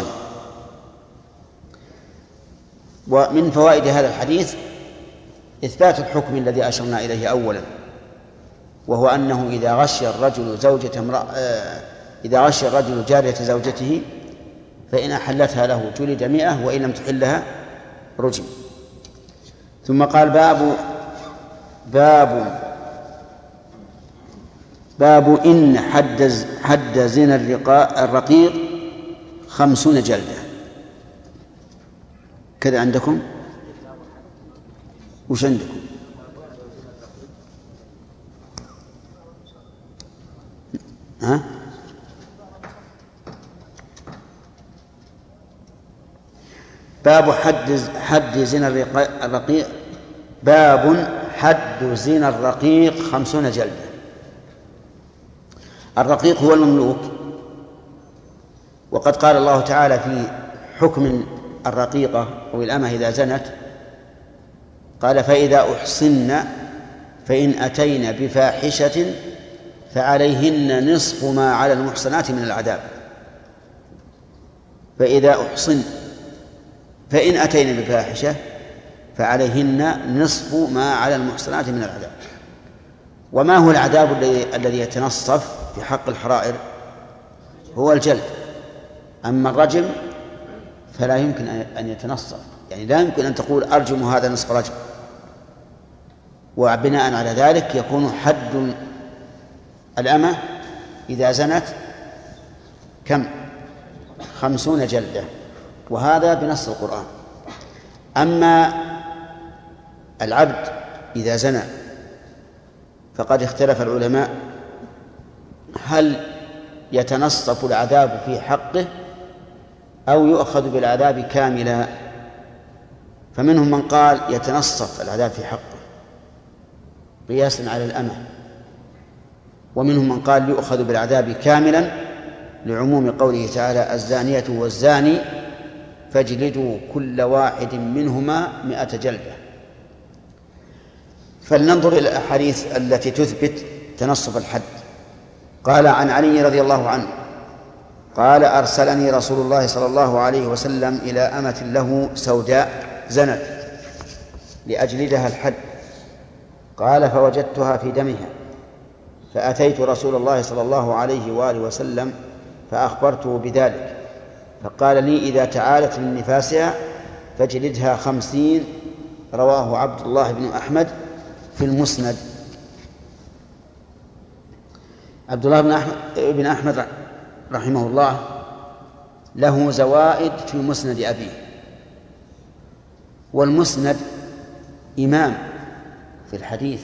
ومن فوائد هذا الحديث إثبات الحكم الذي أشرنا إليه أولا، وهو أنه إذا غشي الرجل جارية زوجته فإن أحلتها له جلد 100 وإن لم تحلها رجم. ثم قال: باب إن حد زنا الرقيق 50 جلدة. كذا عندكم؟ وش عندكم؟ ها؟ باب حد زنا الرقيق. باب حد زنا الرقيق 50 جلدة. الرقيق هو المملوك، وقد قال الله تعالى في حكم الرقيقة أو الأمة إذا زنت، قال: فإذا أحصن فإن أتين بفاحشة فعليهن نصف ما على المحصنات من العذاب. فإذا أحصن فإن أتين بفاحشة فعليهن نصف ما على المحصنات من العذاب. وما هو العذاب الذي يتنصف في حق الحرائر؟ هو الجلد. أما الرجم فلا يمكن أن يتنصف، يعني لا يمكن أن تقول أرجم هذا نصف رجم. وبناء على ذلك يكون حد الأمة إذا زنت كم؟ 50 جلدة، وهذا بنص القرآن. أما العبد إذا زنى فقد اختلف العلماء هل يتنصف العذاب في حقه أو يؤخذ بالعذاب كاملا. فمنهم من قال يتنصف العذاب في حقه قياسا على الأمة، ومنهم من قال يؤخذ بالعذاب كاملا لعموم قوله تعالى: الزانية والزاني فاجلدوا كل واحد منهما 100 جلدة. فلننظر إلى الأحاديث التي تثبت تنصف الحد. قال عن علي رضي الله عنه قال: أرسلني رسول الله صلى الله عليه وسلم إلى أمة له سوداء زنت لأجلدها الحد. قال: فوجدتها في دمها فأتيت رسول الله صلى الله عليه وآله وسلم فأخبرته بذلك، فقال لي: إذا تعالت من نفاسها فاجلدها 50. رواه عبد الله بن أحمد في المسند. عبد الله بن أحمد رحمه الله له زوائد في مسند أبيه، والمسند إمام في الحديث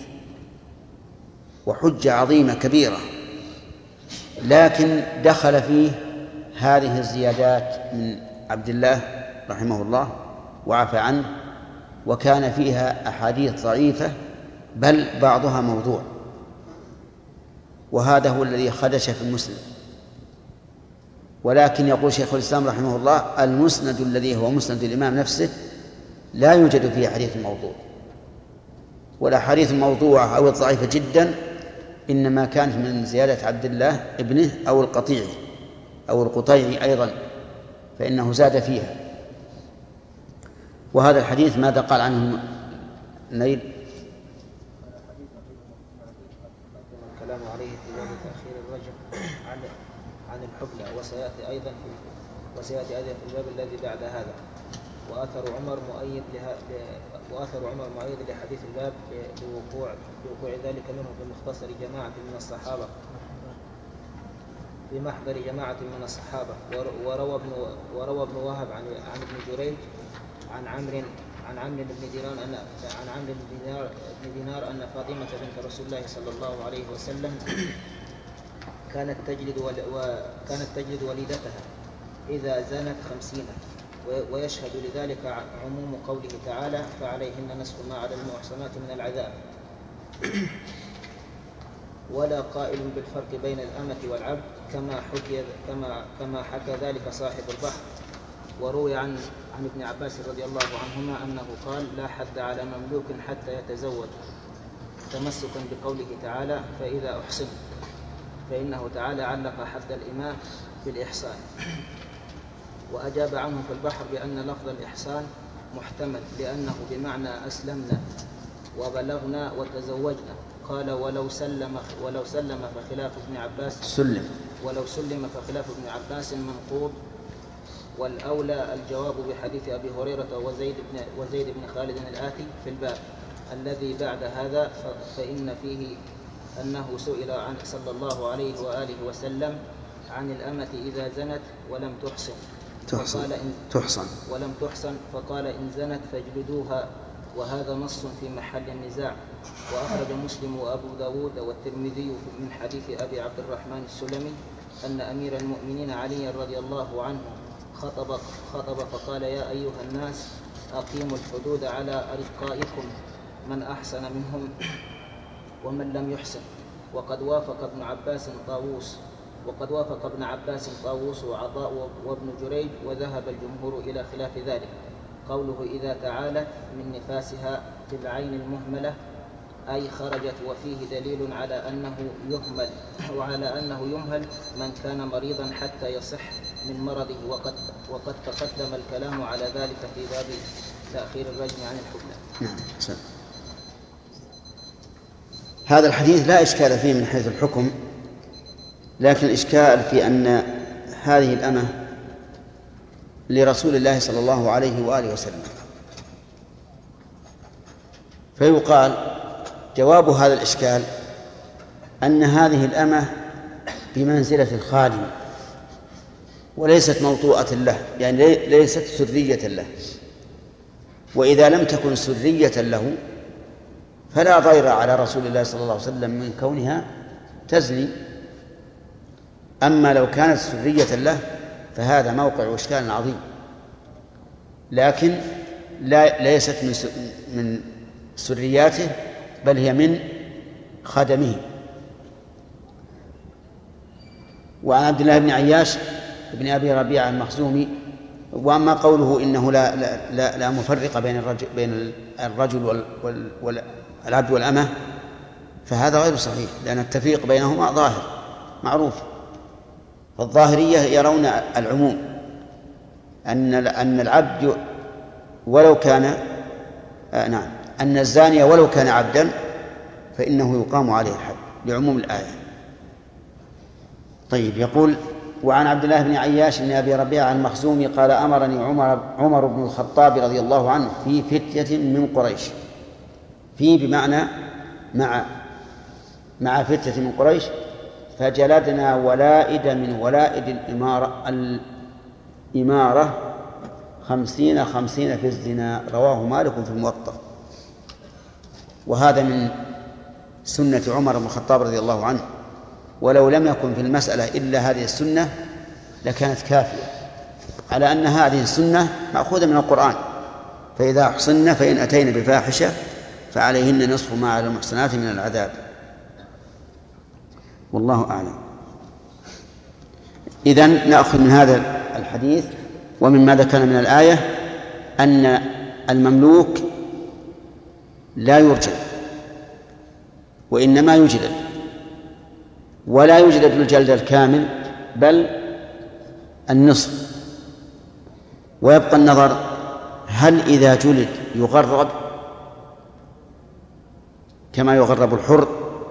وحجة عظيمة كبيرة، لكن دخل فيه هذه الزيادات من عبد الله رحمه الله وعفى عنه، وكان فيها أحاديث ضعيفة بل بعضها موضوع، وهذا هو الذي خدش في المسند. ولكن يقول شيخ الإسلام رحمه الله: المسند الذي هو مسند الإمام نفسه لا يوجد فيه حديث موضوع، والأحاديث الموضوعة أو الضعيفة جدا إنما كانت من زيادة عبد الله ابنه أو القطيعي أو القطيعي أيضا، فإنه زاد فيها. وهذا الحديث ماذا قال عنه نيل؟ الكلام عليه في باب تأخير الرجم عن الحبلى، وسيأتي أيضا في الباب الذي بعد هذا. وأثر عمر مؤيد لحديث الباب بوقوع ذلك منه في مختصر جماعة من الصحابة، في محضر جماعة من الصحابة. وروى ابن وهب عن ابن جريج عن عمرو عن عمرو بن دينار أن فاطمة بنت رسول الله صلى الله عليه وسلم كانت تجلد وليدتها إذا زنت 50، ويشهد لذلك عموم قوله تعالى: فعليهن نصف ما على المحصنات من العذاب. ولا قائل بالفرق بين الأمة والعبد كما حكى ذلك صاحب البحر. وروي عن ابن عباس رضي الله عنهما أنه قال: لا حد على مملوك حتى يتزوج، تمسكا بقوله تعالى: فإذا أحسن، فإنه تعالى علق حد الإماء بالإحسان. وأجاب عنه في البحر بأن لفظ الإحسان محتمل، لأنه بمعنى أسلمنا وبلغنا وتزوجنا. قال: ولو سلم فخلاف ابن عباس فخلاف ابن عباس منقوض. والأولى الجواب بحديث أبي هريرة وزيد بن خالد الآتي في الباب الذي بعد هذا، فإن فيه أنه سئل عن صلى الله عليه وآله وسلم عن الأمة إذا زنت ولم تحصن فقال: إن زنت فاجلدوها. وهذا نص في محل النزاع. وأخرج مسلم وأبو داود والترمذي من حديث أبي عبد الرحمن السلمي أن أمير المؤمنين علي رضي الله عنه خطب فقال: يا أيها الناس، أقيموا الحدود على أرقائكم، من أحسن منهم ومن لم يحسن. وقد وافق ابن عباس طاووس وعطاء وابن جريج، وذهب الجمهور إلى خلاف ذلك. قوله إذا تعالت من نفاسها بالعين المهملة أي خرجت، وفيه دليل على أنه يمهل من كان مريضا حتى يصح من مرضه. وقد تقدم الكلام على ذلك في باب تأخير الرجم عن الحكم. هذا الحديث لا إشكال فيه من حيث الحكم، لكن الإشكال في أن هذه الأمة لرسول الله صلى الله عليه وآله وسلم، فيقال جواب هذا الإشكال أن هذه الأمة بمنزلة الخادم وليست موطوءة له، يعني ليست سرية له. وإذا لم تكن سرية له فلا ضير على رسول الله صلى الله عليه وسلم من كونها تزني. أما لو كانت سرية له فهذا موقع إشكال عظيم، لكن ليست من سرياته، بل هي من خدمه. وعن عبد الله بن عياش بن أبي ربيعة المخزومي: وأما قوله إنه لا مفرق بين الرجل والعبد والأمة فهذا غير صحيح، لأن التفريق بينهما ظاهر معروف. فالظاهرية يرون العموم، أن العبد ولو كان أن الزاني ولو كان عبدا فإنه يقام عليه الحد لعموم الآية. طيب، يقول: وعن عبد الله بن عياش بن أبي ربيعة المخزومي قال: أمرني عمر بن الخطاب رضي الله عنه في فتية من قريش. في بمعنى مع فتية من قريش، فجلدنا ولائد من ولائد الإمارة 50 في الزنا. رواه مالك في الموطأ. وهذا من سنة عمر بن الخطاب رضي الله عنه، ولو لم يكن في المسألة إلا هذه السنة لكانت كافية، على أن هذه السنة مأخوذة من القرآن: فإذا أحصن فإن أتين بفاحشة فعليهن نصف ما على المحصنات من العذاب. والله أعلم. إذن نأخذ من هذا الحديث ومما ذكر من الآية أن المملوك لا يرجع، وإنما يجلد، ولا يجلد الجلد الكامل بل النصف. ويبقى النظر هل إذا جلد يغرب كما يغرب الحر؟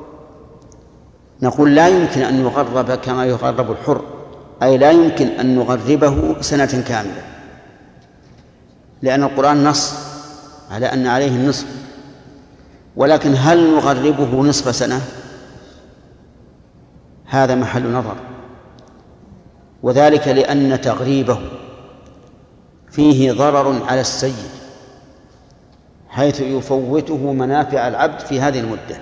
نقول لا يمكن أن يغرب كما يغرب الحر، أي لا يمكن أن نغربه سنة كاملة، لأن القرآن نص على أن عليه النصف. ولكن هل نغربه نصف سنة؟ هذا محل نظر، وذلك لأن تغريبه فيه ضرر على السيد، حيث يفوته منافع العبد في هذه المدة،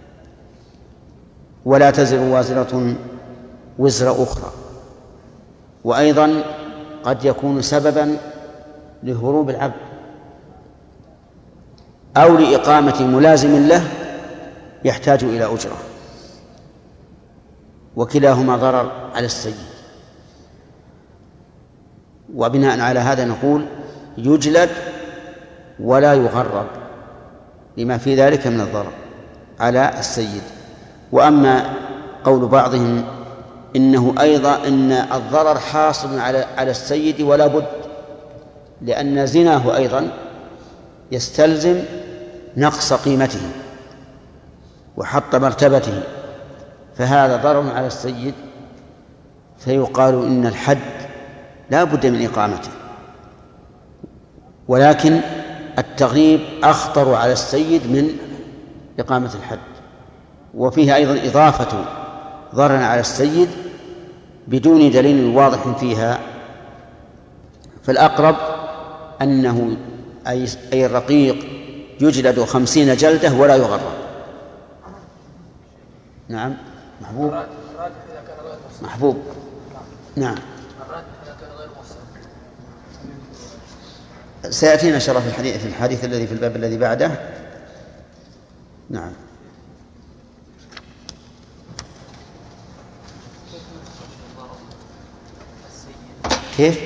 ولا تزر وازرة وزر أخرى. وأيضا قد يكون سببا لهروب العبد أو لإقامة ملازم له يحتاج إلى أجرة، وكلاهما ضرر على السيد. وبناء على هذا نقول يجلد ولا يغرب لما في ذلك من الضرر على السيد. وأما قول بعضهم إنه أيضا إن الضرر حاصل على السيد ولا بد، لأن زناه أيضا يستلزم نقص قيمته وحط مرتبته، فهذا ضرر على السيد، فيقال إن الحد لا بد من إقامته. ولكن التغريب أخطر على السيد من إقامة الحد، وفيه أيضا إضافة ضرر على السيد بدون دليل واضح فيها. فالأقرب أنه أي الرقيق يجلد 50 جلدة ولا يغرب. نعم محبوب. محبوب. نعم سيأتينا شرف في الحديث الذي في الباب الذي بعده. نعم. كيف؟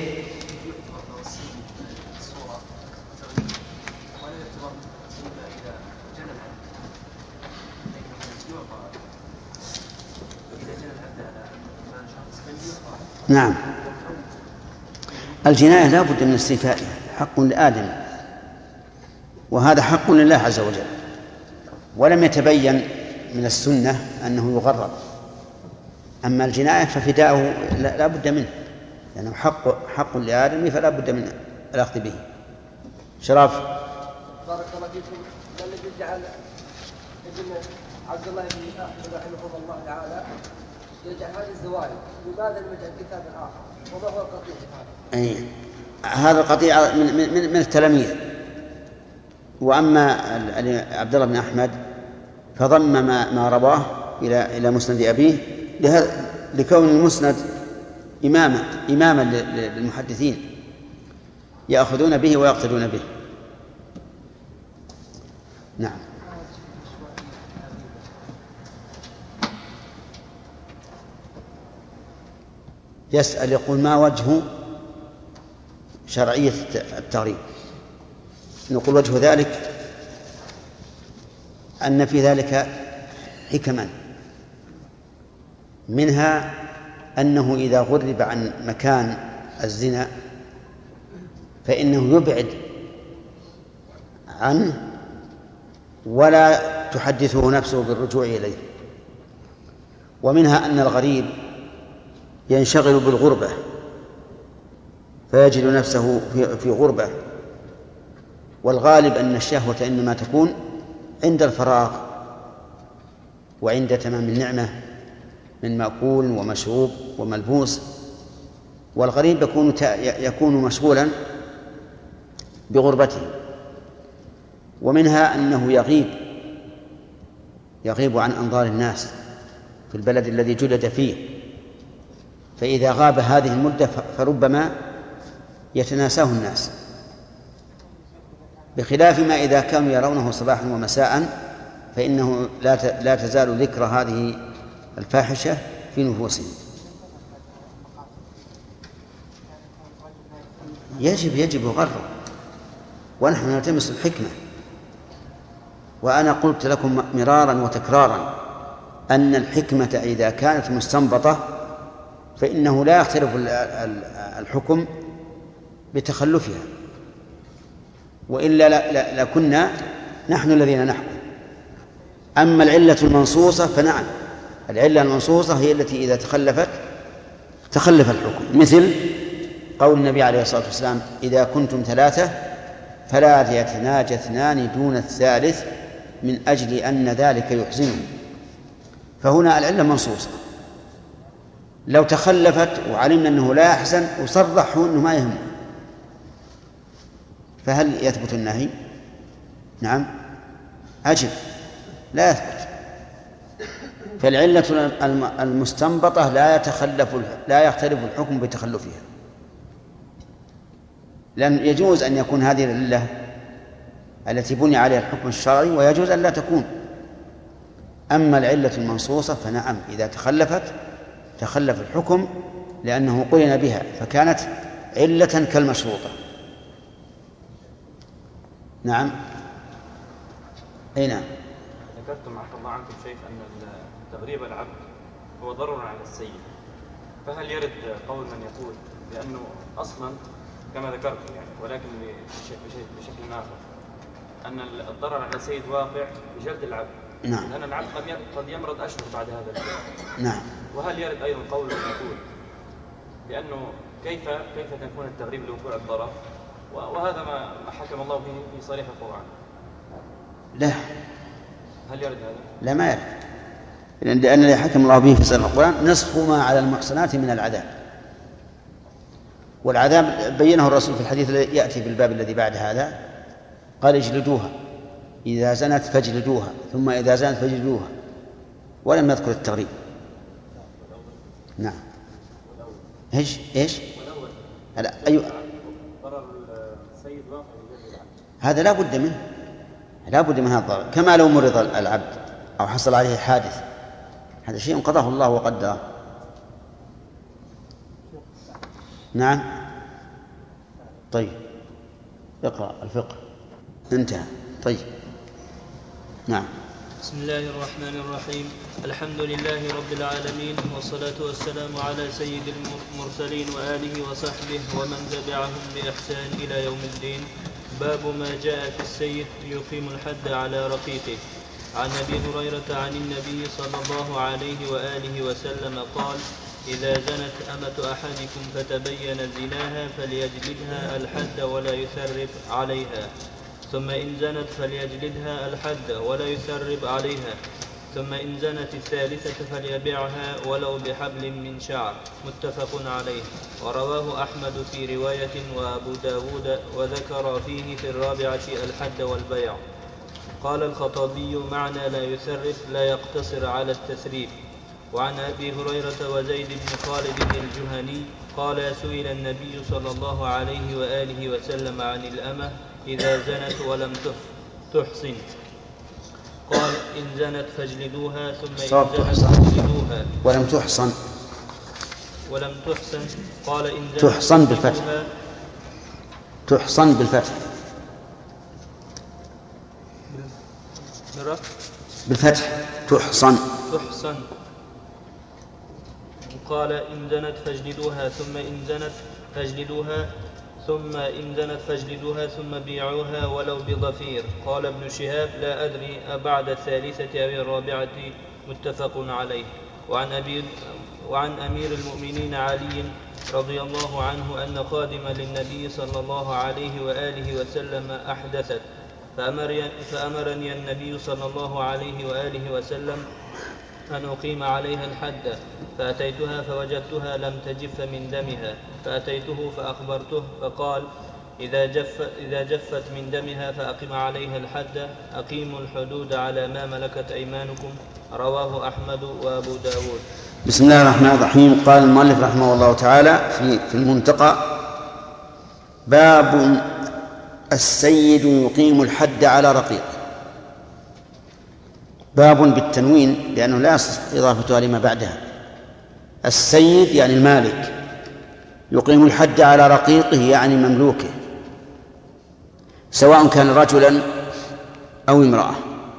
نعم الجناية لا بد من استيفائها، حق لآدم، وهذا حق لله عز وجل، ولم يتبين من السنة أنه يغرب. أما الجناية ففداؤه لا بد منه، لأنه حق لآدم فلا بد من الأخذ به. شرف. بارك الله فيكم. ما الذي جعل ابن عبد الله بن أحمد رحمه الله تعالى يجعل هذه الزوائد؟ لماذا لم يجعل كتاب آخر؟ وما هو القطيع هذا؟ هذا القطيع من التلاميذ. وأما عبد الله بن أحمد فضم ما رواه إلى مسند أبيه لكون المسند إماما للمحدثين يأخذون به ويقتدون به. نعم. يسأل يقول ما وجه شرعية التغريب؟ نقول وجه ذلك أن في ذلك حكما، منها أنه إذا غرب عن مكان الزنا فإنه يبعد عنه ولا تحدثه نفسه بالرجوع إليه. ومنها أن الغريب ينشغل بالغربة فيجد نفسه في غربة، والغالب أن الشهوة إنما تكون عند الفراغ وعند تمام النعمة من مأكول ومشروب وملبوس، والغريب يكون مشغولا بغربته. ومنها أنه يغيب عن أنظار الناس في البلد الذي جلد فيه، فإذا غاب هذه المدة فربما يتناساه الناس، بخلاف ما إذا كانوا يرونه صباحا ومساء فإنه لا تزال ذكر هذه الفاحشة في نفوسهم. يجب غره، ونحن نلتمس الحكمة. وأنا قلت لكم مرارا وتكرارا أن الحكمة إذا كانت مستنبطة فإنه لا يختلف الحكم بتخلفها، وإلا لكنا نحن الذين نحكم. أما العلة المنصوصة فنعم، العلة المنصوصة هي التي إذا تخلف الحكم، مثل قول النبي عليه الصلاة والسلام إذا كنتم 3 فلا يتناجى 2 دون الثالث من أجل أن ذلك يحزنه. فهنا العلة منصوصة، لو تخلفت وعلمنا أنه لا يحزن وصرحه أنه ما يهم، فهل يثبت النهي؟ نعم أجب لا يثبت. فالعلة المستنبطة لا يختلف الحكم بتخلفها، لأن يجوز أن يكون هذه العلة التي بني عليها الحكم الشرعي، ويجوز أن لا تكون. أما العلة المنصوصة فنعم، إذا تخلف الحكم لأنه قرن بها فكانت علة كالمشروطة. نعم. أي نعم. ذكرتم عفى الله عنكم شيخ أن تغريب العبد هو ضرر على السيد، فهل يرد قول من يقول بأنه أصلا كما ذكرتم يعني ولكن بشكل آخر أن الضرر على السيد واقع بجلد العبد؟ نعم. لأن العبد قد يمرض أشهر بعد هذا الجلد. نعم. وهل يرد أيضا قول من يقول بأنه كيف تكون التغريب لوقوع الضرر، وهذا ما حكم الله به في صريح القرآن؟ لا. هل يرد هذا؟ لا ما يرد، لأن الذي حكم الله به في صريح القرآن نصف ما على المحصنات من العذاب. والعذاب بينه الرسول في الحديث الذي يأتي بالباب الذي بعد هذا، قال اجلدوها، إذا زنت فاجلدوها، ثم إذا زنت فاجلدوها، ولم يذكر التغريب. نعم. ايش؟ أيوة. هذا لا بد منه، لا بد من هذا الضرر، كما لو مرض العبد أو حصل عليه حادث، هذا شيء قضاه الله وقدره. نعم. طيب اقرأ الفقه. انتهى. طيب. نعم. بسم الله الرحمن الرحيم. الحمد لله رب العالمين، والصلاة والسلام على سيد المرسلين وآله وصحبه ومن تبعهم بإحسان إلى يوم الدين. باب ما جاء في السيد يقيم الحد على رقيقه. عن أبي هريرة عن النبي صلى الله عليه وآله وسلم قال: إذا زنت أمة أحدكم فتبين زناها فليجلدها الحد ولا يثرب عليها، ثم إن زنت فليجلدها الحد ولا يثرب عليها، ثم إن زنت الثالثة فليبيعها ولو بحبل من شعر. متفق عليه. ورواه أحمد في رواية وأبو داود، وذكر فيه في الرابعة الحد والبيع. قال الخطابي: معنى لا يثرب لا يقتصر على التثريب. وعن أبي هريرة وزيد بن خالد الجهني قال: سئل النبي صلى الله عليه وآله وسلم عن الأمة إذا زنت ولم تحصن، قال: إن زنت فاجلدوها، ثم إن زنت فاجلدوها. ولم تحصن قال: إن زنت تحصن بالفتح. تحصن بالفتح. بالفتح تحصن. قال: إن زنت فاجلدوها، ثم إن زنت فاجلدوها ثم بيعوها ولو بضفير. قال ابن شهاب: لا أدري أبعد الثالثة أو الرابعة. متفق عليه. وعن أمير المؤمنين علي رضي الله عنه أن خادما للنبي صلى الله عليه وآله وسلم أحدثت، فأمرني النبي صلى الله عليه وآله وسلم أن أقيم عليها الحد، فأتيتها فوجدتها لم تجف من دمها، فأتيته فأخبرته، فقال: إذا جفت من دمها فأقم عليها الحد. أقيموا الحدود على ما ملكت أيمانكم. رواه أحمد وأبو داود. بسم الله الرحمن الرحيم. قال المؤلف رحمه الله تعالى في المنتقى: باب السيد يقيم الحد على رقيق. باب بالتنوين لأنه لا يصح إضافتها لما بعدها. السيد يعني المالك، يقيم الحد على رقيقه يعني مملوكه، سواء كان رجلا أو امرأة.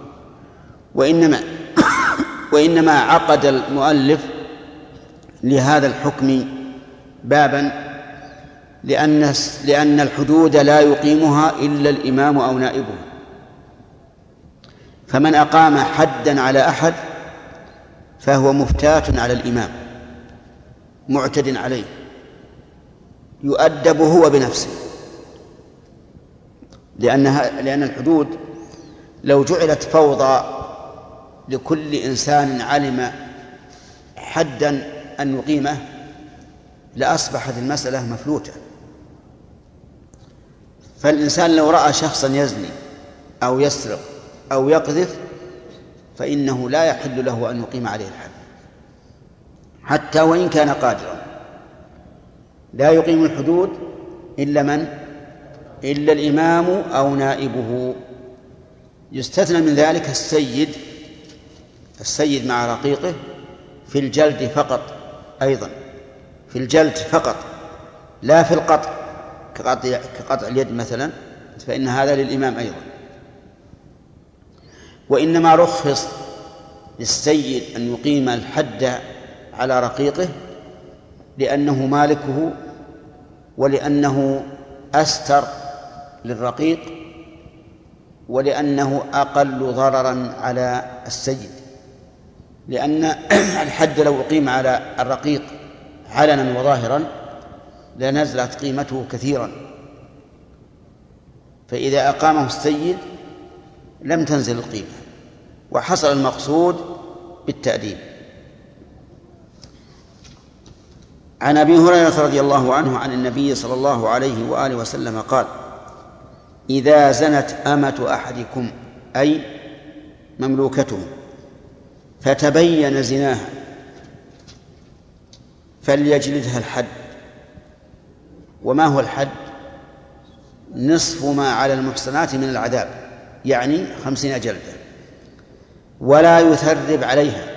وإنما عقد المؤلف لهذا الحكم بابا لأن الحدود لا يقيمها إلا الإمام أو نائبه، فمن أقام حدا على أحد فهو مفتات على الإمام معتد عليه، يؤدب هو بنفسه، لأن الحدود لو جعلت فوضى لكل إنسان علم حدا أن يقيمه لأصبحت المسألة مفلوتة. فالإنسان لو رأى شخصا يزني أو يسرق أو يقذف فإنه لا يحل له أن يقيم عليه الحد حتى وإن كان قادرا. لا يقيم الحدود إلا من؟ إلا الإمام أو نائبه. يستثنى من ذلك السيد مع رقيقه في الجلد فقط، أيضا في الجلد فقط، لا في القطع كقطع اليد مثلا، فإن هذا للإمام أيضا. وإنما رخص للسيد أن يقيم الحد على رقيقه لأنه مالكه، ولأنه أستر للرقيق، ولأنه أقل ضررا على السيد. لأن الحد لو أقيم على الرقيق علنا وظاهرا لنزلت قيمته كثيرا، فإذا أقامه السيد لم تنزل القيمة وحصل المقصود بالتأديب. عن أبي هريرة رضي الله عنه عن النبي صلى الله عليه وآله وسلم قال: إذا زنت أمة أحدكم أي مملوكته فتبين زناها فليجلدها الحد. وما هو الحد؟ نصف ما على المحصنات من العذاب، يعني 50 جلدة، ولا يثرب عليها.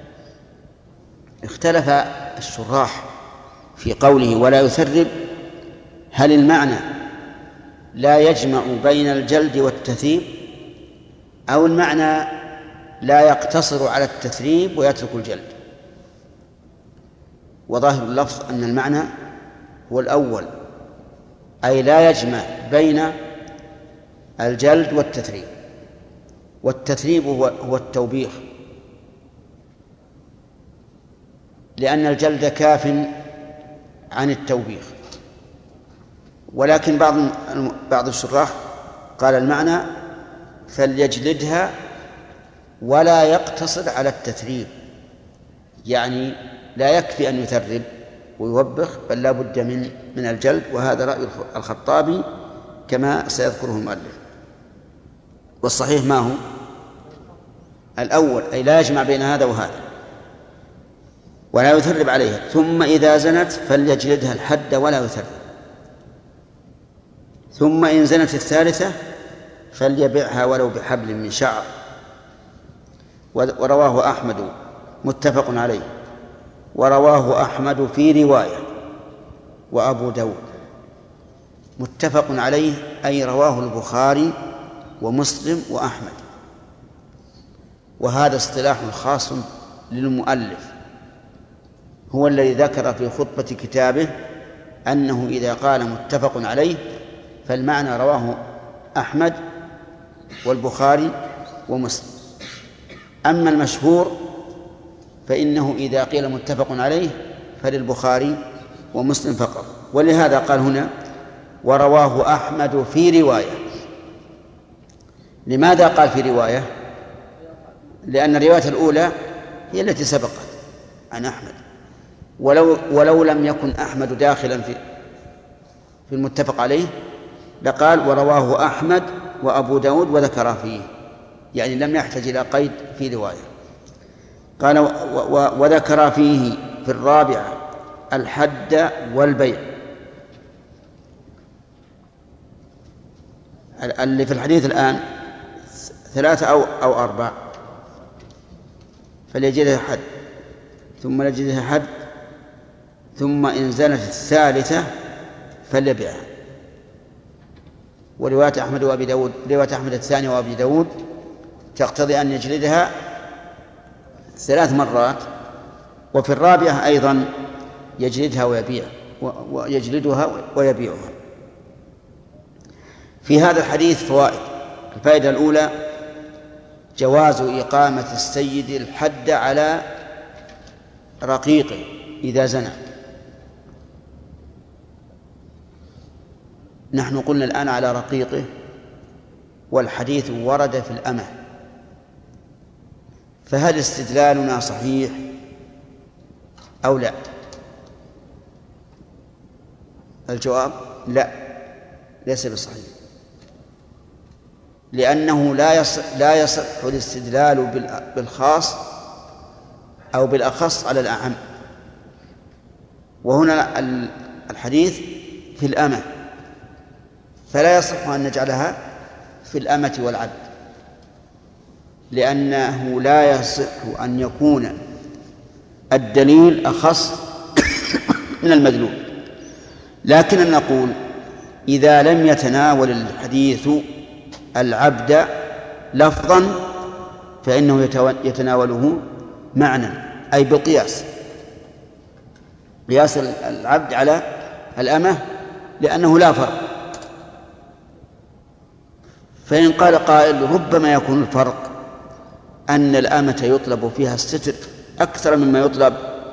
اختلف الشراح في قوله ولا يثرب، هل المعنى لا يجمع بين الجلد والتثريب، أو المعنى لا يقتصر على التثريب ويترك الجلد؟ وظاهر اللفظ أن المعنى هو الأول، أي لا يجمع بين الجلد والتثريب. والتثريب هو التوبيخ، لأن الجلد كاف عن التوبيخ. ولكن بعض الشراح قال المعنى فليجلدها ولا يقتصر على التثريب، يعني لا يكفي أن يثرب ويوبخ، بل لا بد من الجلد. وهذا رأي الخطابي كما سيذكره المؤلف. والصحيح ما هو؟ الأول، أي لا يجمع بين هذا وهذا، ولا يثرب عليها. ثم إذا زنت فليجلدها الحد ولا يثرب. ثم إن زنت الثالثة فليبعها ولو بحبل من شعر. ورواه أحمد متفق عليه، ورواه أحمد في رواية، وأبو داود. متفق عليه أي رواه البخاري ومسلم وأحمد. وهذا اصطلاح خاص للمؤلف، هو الذي ذكر في خطبة كتابه أنه إذا قال متفق عليه فالمعنى رواه أحمد والبخاري ومسلم. أما المشهور فإنه إذا قيل متفق عليه فللبخاري ومسلم فقط. ولهذا قال هنا ورواه أحمد في رواية. لماذا قال في رواية؟ لأن الرواية الأولى هي التي سبقت عن أحمد، ولو لم يكن أحمد داخلا في المتفق عليه لقال ورواه أحمد وأبو داود وذكر فيه، يعني لم يحتاج إلى قيد في رواية. قال وذكر فيه في الرابعة الحد والبيع. اللي في الحديث الآن 3 أو 4، فليجلدها حد، ثم ليجلدها حد، ثم إن زنت الثالثة فليبيعها. ورواية أحمد وأبي داود، رواية أحمد الثانية وأبي داود تقتضي أن يجلدها 3 مرات، وفي الرابعة أيضا يجلدها ويجلدها ويبيعها. في هذا الحديث فوائد. الفائدة الأولى جواز إقامة السيد الحد على رقيقه إذا زنى. نحن قلنا الآن على رقيقه، والحديث ورد في الأمة، فهل استدلالنا صحيح أو لا؟ الجواب لا، ليس بصحيح. لأنه لا يصح الاستدلال بالخاص أو بالأخص على الأعم. وهنا الحديث في الأمة، فلا يصح أن نجعلها في الأمة والعبد، لأنه لا يصح أن يكون الدليل أخص من المدلول. لكن نقول إذا لم يتناول الحديث العبد لفظا فإنه يتناوله معنى، أي بالقياس، قياس العبد على الأمة، لأنه لا فرق. فإن قال قائل ربما يكون الفرق أن الأمة يطلب فيها الستر أكثر مما يطلب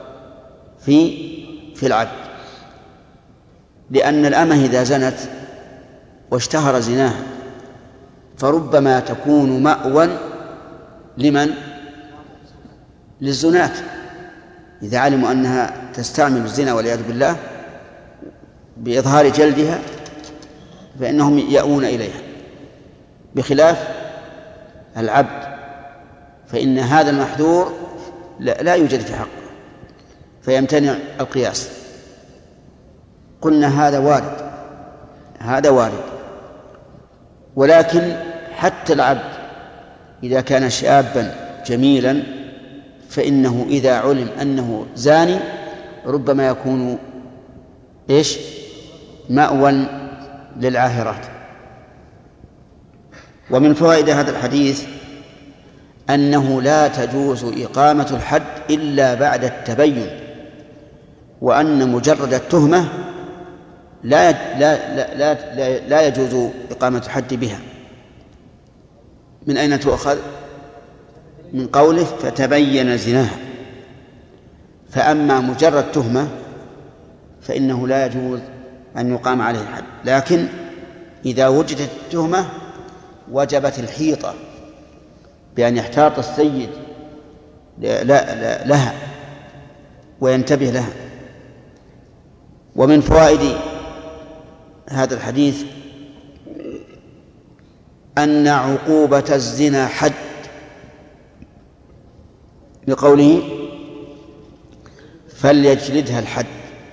في العبد، لأن الأمة إذا زنت واشتهر زناها فربما تكون مأوى لمن؟ للزناة، إذا علموا أنها تستعمل الزنا والعياذ بالله بإظهار جلدها فإنهم يأوون إليها، بخلاف العبد فإن هذا المحذور لا يوجد في حقه فيمتنع القياس. قلنا هذا وارد، ولكن حتى العبد إذا كان شابا جميلا فإنه إذا علم أنه زاني ربما يكون مأوى للعاهرات. ومن فوائد هذا الحديث أنه لا تجوز إقامة الحد إلا بعد التبين، وأن مجرد التهمة لا يجوز إقامة الحد بها. من أين تؤخذ؟ من قوله فتبين زناها. فأما مجرد تهمة فإنه لا يجوز أن يقام عليه الحد، لكن إذا وجدت التهمة وجبت الحيطة بأن يحتاط السيد لها وينتبه لها. ومن فوائد هذا الحديث أن عقوبة الزنا حد، لقوله فليجلدها الحد.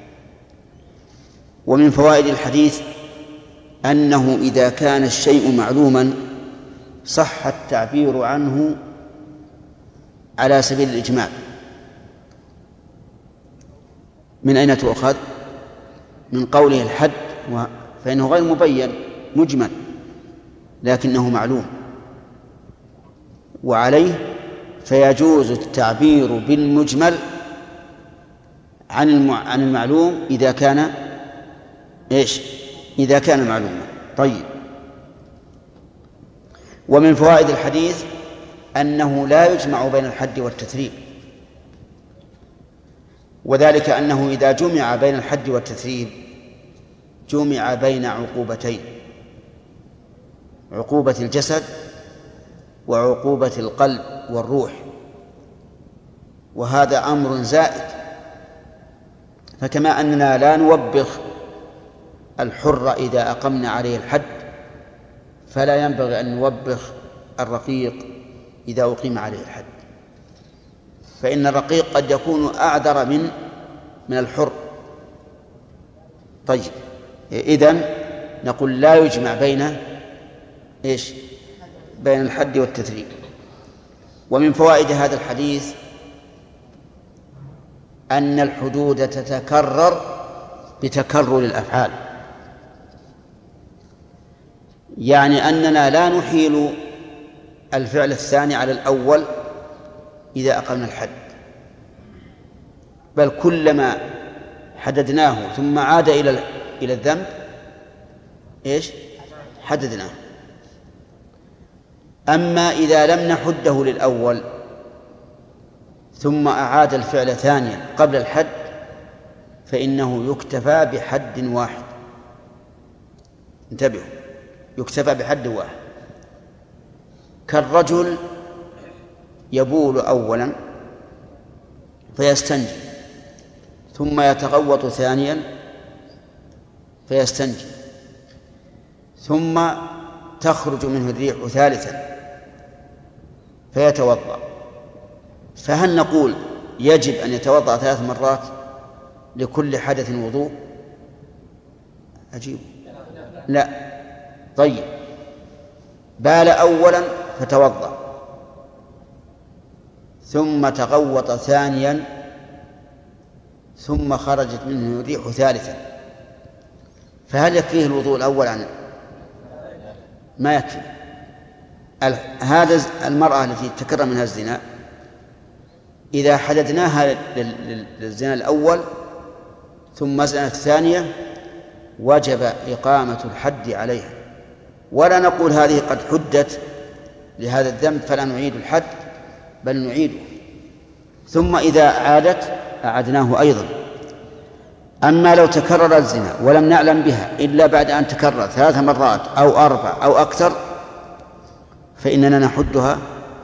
ومن فوائد الحديث أنه إذا كان الشيء معلوما صح التعبير عنه على سبيل الإجمال. من أين تؤخذ؟ من قوله الحد، فإنه غير مبين مجمل لكنه معلوم، وعليه فيجوز التعبير بالمجمل عن المعلوم إذا كان إذا كان معلوما. طيب. ومن فوائد الحديث أنه لا يجمع بين الحد والتثريب، وذلك أنه إذا جمع بين الحد والتثريب جمع بين عقوبتين: عقوبة الجسد وعقوبة القلب والروح، وهذا أمر زائد. فكما أننا لا نوبخ الحر إذا أقمنا عليه الحد فلا ينبغي أن نوبخ الرقيق إذا أقيم عليه الحد، فإن الرقيق قد يكون أعذر من الحر. طيب، إذن نقول لا يجمع بين الحد والتثريب. ومن فوائد هذا الحديث أن الحدود تتكرر بتكرر الأفعال، يعني أننا لا نحيل الفعل الثاني على الأول إذا أقمنا الحد، بل كلما حددناه ثم عاد إلى الذنب حددناه. أما إذا لم نحده للأول ثم أعاد الفعل ثانيا قبل الحد فإنه يكتفى بحد واحد. انتبهوا، يكتفى بحد واحد. كالرجل يبول أولا فيستنجي ثم يتغوط ثانيا فيستنجي ثم تخرج منه الريح ثالثا فيتوضأ، فهل نقول يجب أن يتوضأ 3 مرات لكل حدث وضوء؟ أجيب لا. طيب، بال أولا فتوضأ ثم تغوط ثانيا ثم خرجت منه الريح ثالثا، فهل يكفيه الوضوء الأول عنه؟ ما يكفي. هذا المرأة التي تكرر منها الزنا إذا حددناها للزنا الأول ثم زنت الثانية وجب إقامة الحد عليها، ولا نقول هذه قد حدت لهذا الذنب فلا نعيد الحد، بل نعيده، ثم إذا عادت أعدناه أيضا. أما لو تكرر الزنا ولم نعلم بها إلا بعد أن تكرر 3 مرات أو 4 أو أكثر فإننا نحدها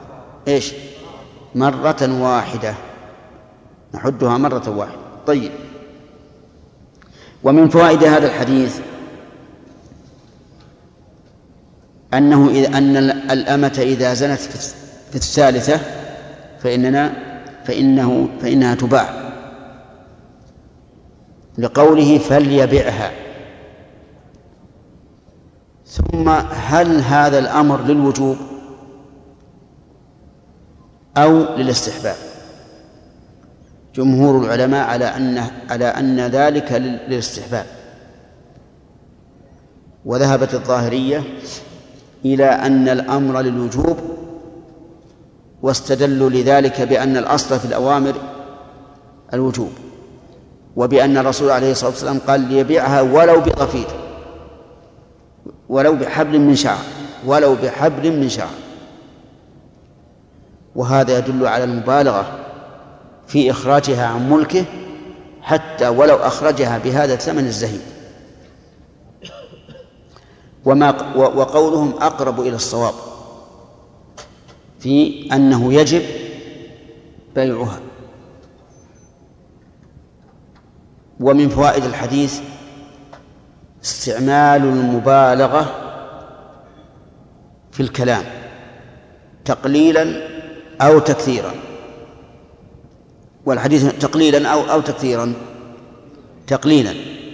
مرة واحدة، نحدها مرة واحدة. طيب، ومن فوائد هذا الحديث أن الأمة إذا زنت في الثالثة فإنها تباع، لقوله فليبعها. ثم هل هذا الأمر للوجوب أو للاستحباب؟ جمهور العلماء على أن ذلك للاستحباب، وذهبت الظاهرية إلى أن الأمر للوجوب، واستدلوا لذلك بأن الأصل في الأوامر الوجوب، وبأن الرسول عليه الصلاة والسلام قال ليبيعها ولو بضفير، ولو بحبل من شعر، وهذا يدل على المبالغة في إخراجها عن ملكه حتى ولو أخرجها بهذا الثمن الزهيد. وقولهم أقرب إلى الصواب في أنه يجب بيعها. ومن فوائد الحديث استعمال المبالغة في الكلام تقليلا أو تكثيرا، والحديث تقليلا أو تكثيرا، تقليلا،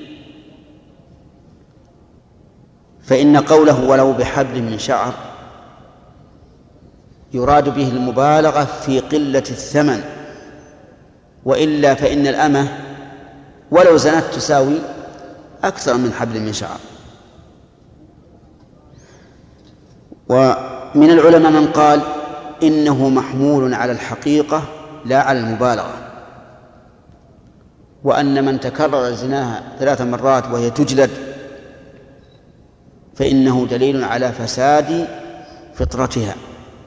فإن قوله ولو بحبل من شعر يراد به المبالغة في قلة الثمن، وإلا فإن الأمة ولو زنت تساوي أكثر من حبل من شعر. ومن العلماء من قال إنه محمول على الحقيقة لا على المبالغة، وأن من تكرر زناها 3 مرات وهي تجلد فإنه دليل على فساد فطرتها،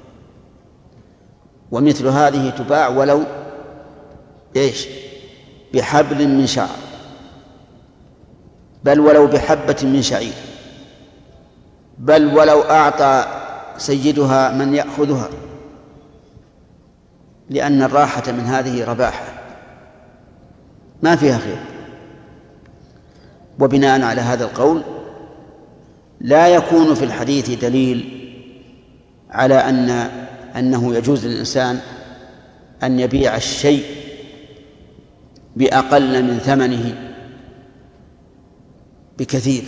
ومثل هذه تباع ولو بحبل من شعر، بل ولو بحبة من شعير، بل ولو أعطى سيدها من يأخذها، لأن الراحة من هذه رباحة ما فيها خير. وبناء على هذا القول لا يكون في الحديث دليل على أنه يجوز للإنسان أن يبيع الشيء بأقل من ثمنه بكثير،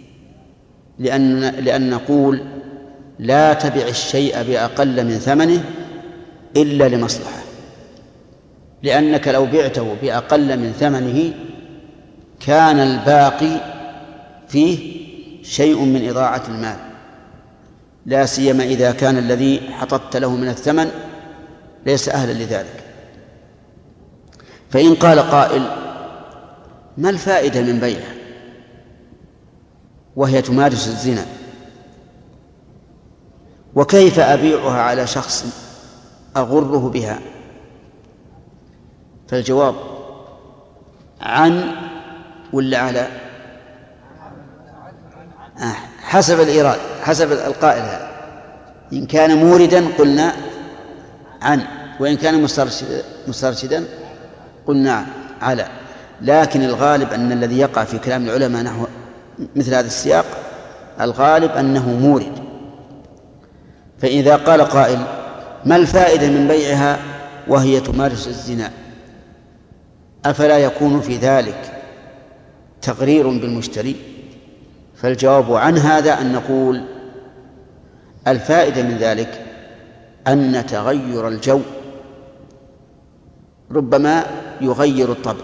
لأن نقول لا تبع الشيء بأقل من ثمنه إلا لمصلحة، لأنك لو بعته بأقل من ثمنه كان الباقي فيه شيء من إضاعة المال، لا سيما إذا كان الذي حطت له من الثمن ليس أهلا لذلك. فإن قال قائل ما الفائدة من بيعها وهي تمارس الزنا، وكيف أبيعها على شخص أغره بها؟ فالجواب عن ولا على؟ حسب الإرادة، حسب القائل هذا. إن كان موردا قلنا عن، وإن كان مسترشدا قلنا على. لكن الغالب أن الذي يقع في كلام العلماء نحو مثل هذا السياق الغالب أنه مورد، فإذا قال قائل: ما الفائدة من بيعها وهي تمارس الزنا؟ أفلا يكون في ذلك تغرير بالمشتري؟ فالجواب عن هذا أن نقول: الفائدة من ذلك أن تغير الجو ربما يغير الطبع،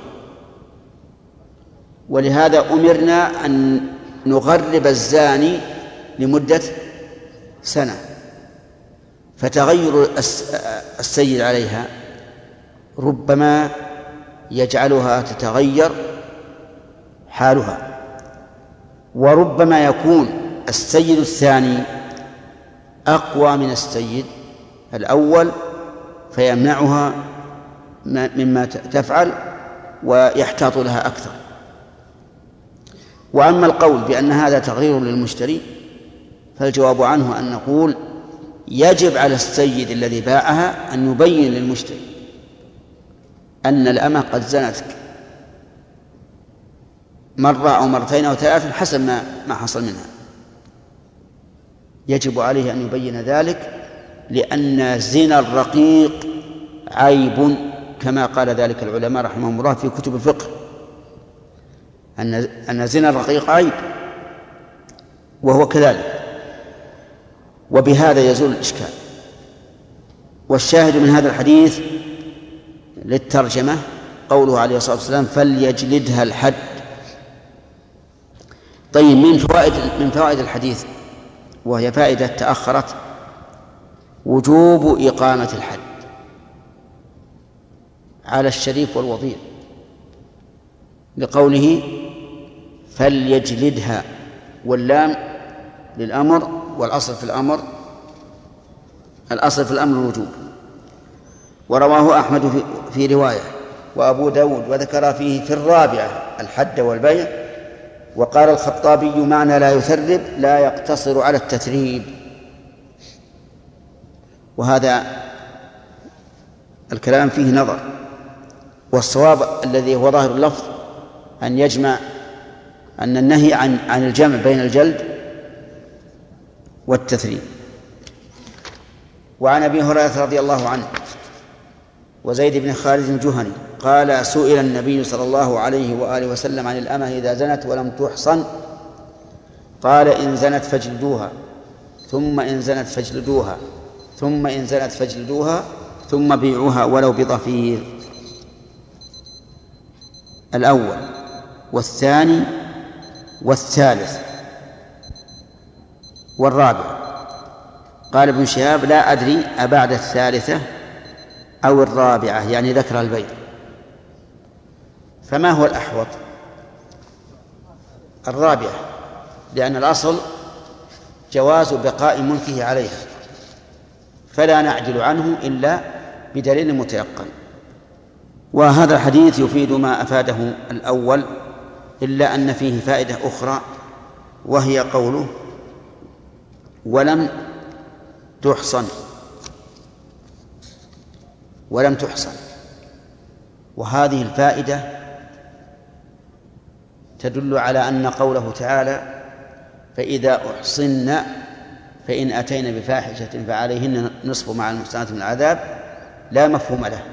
ولهذا أمرنا أن نغرب الزاني لمدة سنة، فتغير السيد عليها ربما يجعلها تتغير حالها، وربما يكون السيد الثاني أقوى من السيد الأول فيمنعها مما تفعل ويحتاط لها أكثر. وأما القول بأن هذا تغيير للمشتري فالجواب عنه أن نقول: يجب على السيد الذي باعها أن يبين للمشتري أن الأمة قد زنتك مرة أو مرتين أو ثلاث حسب ما حصل منها. يجب عليه أن يبين ذلك، لأن زنا الرقيق عيب، كما قال ذلك العلماء رحمهم الله في كتب الفقه، أن زنا الرقيق عيب، وهو كذلك. وبهذا يزول الإشكال. والشاهد من هذا الحديث للترجمة قوله عليه الصلاة والسلام: فليجلدها الحد. طيب، من فوائد الحديث، وهي فائدة تأخرت، وجوب إقامة الحد على الشريف والوضيع، لقوله فليجلدها، واللام للأمر، والأصل في الأمر الوجوب. ورواه أحمد في رواية، وأبو داود، وذكر فيه في الرابعة الحد والبيع. وقال الخطابي: معنى لا يثرب لا يقتصر على التثريب. وهذا الكلام فيه نظر، والصواب الذي هو ظاهر اللفظ أن يجمع، أن النهي عن الجمع بين الجلد والتثريب. وعن أبي هريرة رضي الله عنه وزيد بن خالد الجهني قال: سئل النبي صلى الله عليه وآله وسلم عن الأمة إذا زنت ولم تحصن، قال: إن زنت فاجلدوها، ثم إن زنت فاجلدوها، ثم إن زنت فاجلدوها، ثم بيعوها ولو بضفير. الأول والثاني والثالث والرابع. قال ابن شهاب: لا أدري أبعد الثالثة أو الرابعة، يعني ذكر البيع. فما هو الأحوط؟ الرابعة، لأن الأصل جواز بقاء ملكه عليها، فلا نعدل عنه إلا بدليل متيقن. وهذا الحديث يفيد ما أفاده الأول، إلا أن فيه فائدة أخرى، وهي قوله: ولم تحصن. ولم تحصن، وهذه الفائدة تدل على أن قوله تعالى: فإذا أحصن فإن أتين بفاحشة فعليهن نصف مع المحصنات من العذاب لا مفهوم له،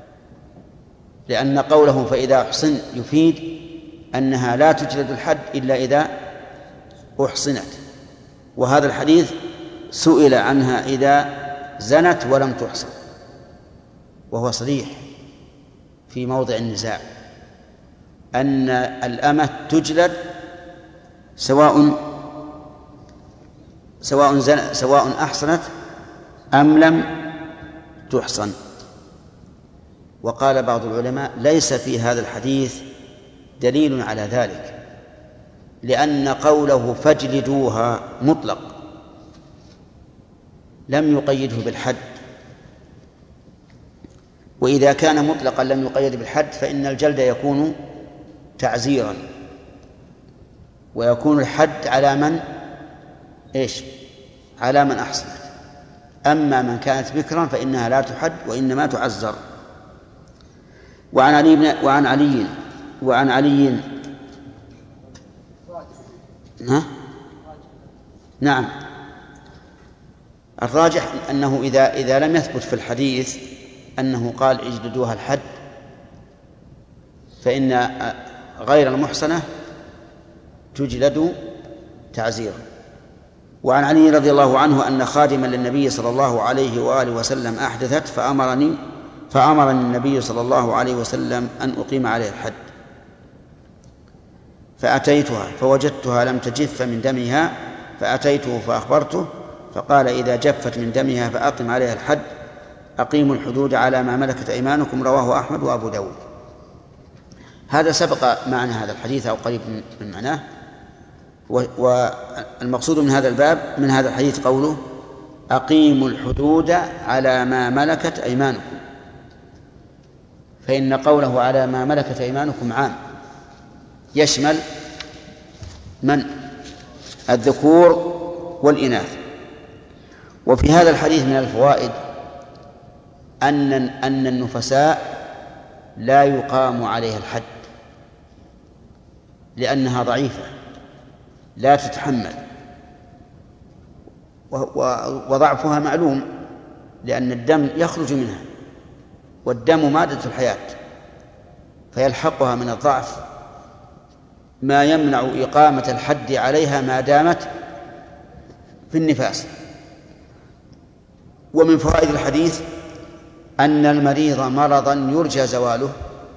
لأن قوله فإذا أحصن يفيد أنها لا تجلد الحد إلا إذا أحصنت. وهذا الحديث سئل عنها إذا زنت ولم تحصن، وهو صريح في موضع النزاع أن الأمة تجلد سواء أحصنت أم لم تحصن. وقال بعض العلماء: ليس في هذا الحديث دليل على ذلك، لأن قوله فاجلدوها مطلق لم يقيده بالحد، وإذا كان مطلقا لم يقيد بالحد فإن الجلد يكون تعزيرا، ويكون الحد على من على من أحصنت. أما من كانت بكرا فإنها لا تحد وإنما تعزر. وعن علي نعم الراجح أنه إذا لم يثبت في الحديث أنه قال اجلدوها الحد، فإن غير المحصنة تجلد تعزيرا. وعن علي رضي الله عنه أن خادما للنبي صلى الله عليه وآله وسلم أحدثت فأمرني النبي صلى الله عليه وسلم أن أقيم عليه الحد، فأتيتها فوجدتها لم تجف من دمها، فأتيته فأخبرته، فقال إذا جفت من دمها فأقم عليها الحد، أقيموا الحدود على ما ملكت أيمانكم. رواه أحمد وأبو داود. هذا سبق معنى هذا الحديث أو قريب من معناه. والمقصود من هذا الباب من هذا الحديث قوله أقيموا الحدود على ما ملكت أيمانكم، فإن قوله على ما ملكت أيمانكم عام، يشمل من؟ الذكور والإناث. وفي هذا الحديث من الفوائد أن النفساء لا يقام عليها الحد لأنها ضعيفة لا تتحمل، وضعفها معلوم لأن الدم يخرج منها، والدم مادة الحياة، فيلحقها من الضعف ما يمنع إقامة الحد عليها ما دامت في النفاس. ومن فوائد الحديث أن المريض مرضا يرجى زواله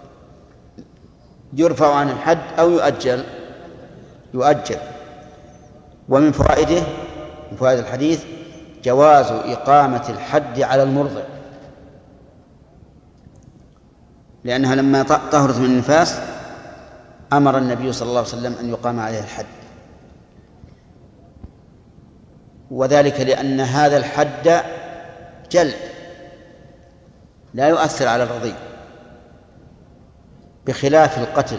يرفع عن الحد أو يؤجل. ومن فوائد الحديث جواز إقامة الحد على المرضع، لأنها لما طهرت من النفاس أمر النبي صلى الله عليه وسلم أن يقام عليها الحد، وذلك لأن هذا الحد جلد لا يؤثر على الرضيع، بخلاف القتل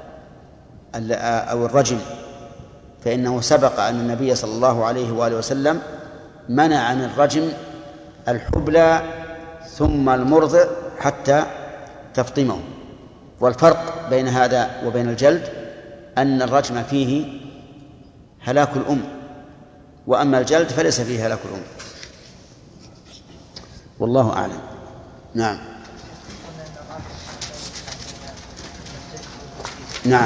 أو الرجم، فإنه سبق أن النبي صلى الله عليه وآله وسلم منع عن الرجم الحبلى ثم المرضع حتى تفطمه. والفرق بين هذا وبين الجلد أن الرجم فيه هلاك الأم، وأما الجلد فليس فيه هلاك الأم. والله أعلم. نعم. نعم.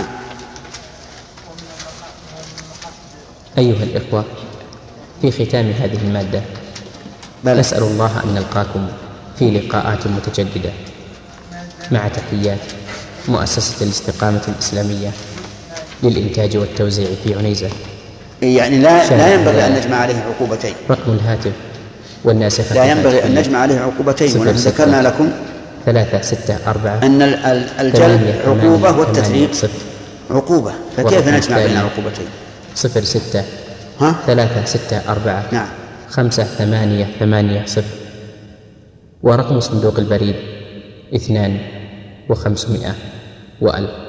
أيها الإخوة، في ختام هذه المادة نسأل الله أن نلقاكم في لقاءات متجددة، مع تحيات مؤسسة الاستقامة الإسلامية للإنتاج والتوزيع في عنيزة. يعني لا ينبغي أن نجمع عليه عقوبتين. رقم الهاتف والناسخة لا ينبغي أن نجمع عليه عقوبتين، ونحن ذكرنا لكم 364 أن الجلد عقوبة والتثريب عقوبة، فكيف نجمع بين عقوبتين؟ 06 364 نعم 5880. ورقم صندوق البريد 2500 و1000.